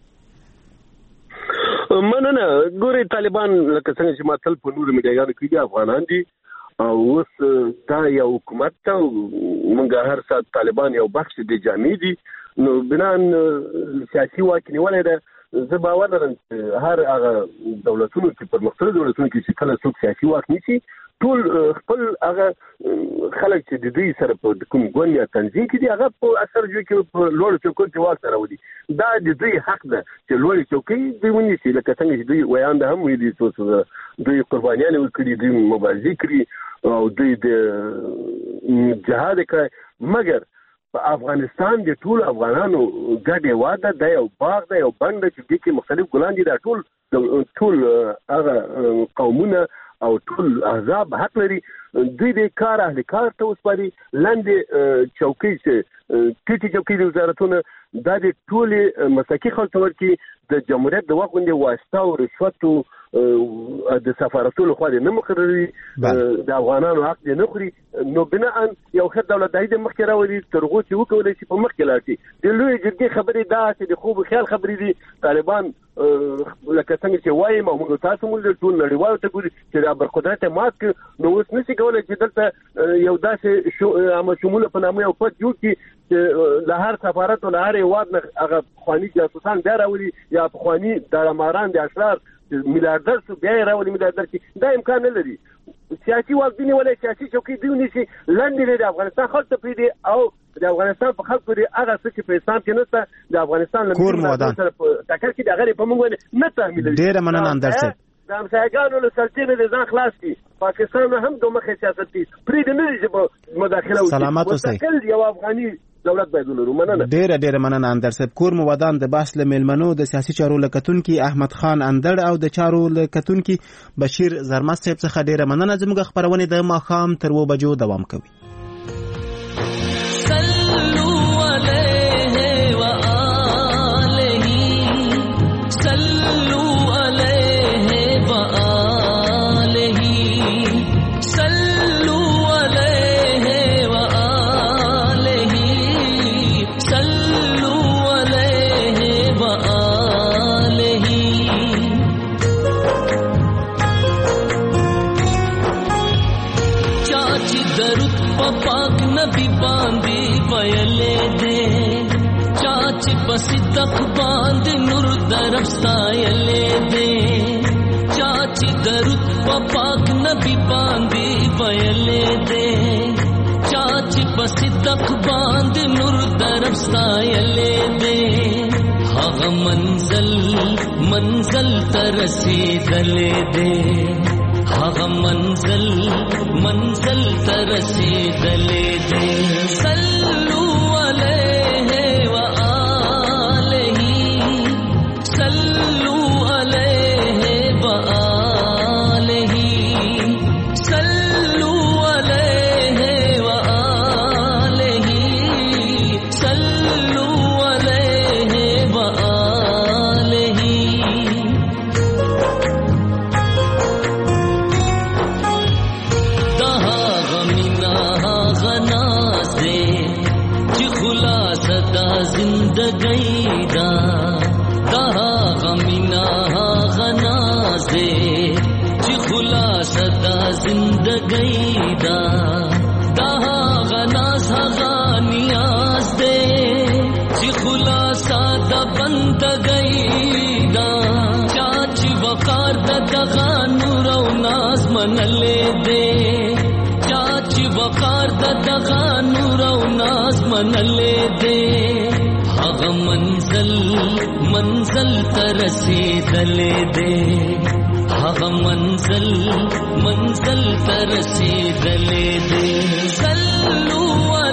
مننه. ګوري طالبان لکه څنګه چې ماتل په نور میډیاګانو کې دي افغانان دي او اوس دا یو حکومت ته موږ هر سات طالبان یو بخش دي جامع دي نو بنان سیاسي واک نیولای ده. زه باور لرم چې هر هغه دولتونو چې پرمختللي دولتونو کې چې کله څوک سیاسي واک نیسي ټول خپل هغه خلک چې د دوی سره په کوم ګوند یا تنظیم کې دي هغه په اثر جوړ کې په لوړ چوکۍ کې واک سره ودی. دا د دوی حق ده چې لوړ چوکۍ دوی ونیسي لکه څنګه چې دوی ویان ده هم ویلي څه دوی قربانیان ورکړي دوی مبارزې کړي او دوی د جهاد کوي مګر په افغانستان د ټول افغانانو ګډه واده د یو باغ د یو بند چې د کې مختلف ګلان دي دا ټول ټول هغه قومونه او ټول احزاب حق لري. دوی د کار اهل کار ته وسپاري لاندې چوکۍ چې ټیټي چوکۍ د وزارتونو دا د ټول مساکي خلکو ورکې د جمهوریت د وغوندې واسطه او رشوت د سفارتونو خو نه مقرري د افغانانو حق دې نه خوري. نو بناء یو خدای دولت د مخکې راوړي ترغو چې وکولای شي په مخکې لاړ شي. د لوی جرګې خبرې دا چې د خوب خیال خبرې دي طالبان لکه څنګه چې وایي موږ تاسو موږ ټول نړیوال ته ګوري چې د برقدرت مات نو اوس نشي کولای چې دلته یو داسې شو اما شموله په نامه یو پټ جوړ کی چې له هر سفارت او له هر هیواد نه هغه خواني جاسوسان بیا راوړي یا خواني دارماران د اشرار میلیاردر سو بیا راوړي میلیاردر کې دا امکان نه لري. سیاسي واک دی ولې سیاسي چوکۍ دی ونیسي لاندې د افغانستان خلک ته پیډي او د افغانستان په خلکو دی هغه څه چې په اسلام کې نشته د افغانستان لپاره سره ټکر کې د غریب په موږ نه تحمیل. ډېر مننه اندر صاحب. د امسایګانو له سلطنې د ځان خلاص کی پاکستان هم دوه مخه سیاست دي پرې د نه چې مداخله وکړي. سلامات اوسئ. کل یو افغاني دولت باید ولرو. مننه. ډېر ډېر مننه اندر صاحب. کور مو ودان د بحث له میلمنو د سیاسي چارو لکتونکي احمد خان اندر او د چارو لکتونکي بشیر زرمت صاحب څخه ډېر مننه. زموږ خبرونه د ماښام تر و بجو دوام کوي. सिद्दक बांध नूर दरब सायले दे चाची दरुद पाक नबी बांधी वयले दे चाची बसिद्दक बांध नूर दरब सायले दे हग मंजल मंजल तरसी दले दे हग मंजल मंजल तरसी दले दे सल्लू خلاصه دا زندګۍ دا دا غناز هغه نیاز دې چې خلاصه دا بندګۍ دا چا چې وقار د دغه نور او ناز منلې دې چا چې وقار د دغه نور او ناز منلې دې هغه منزل منزل تر رسیدلې دې هغه منزل منزل تر رسیدلې دې صلوا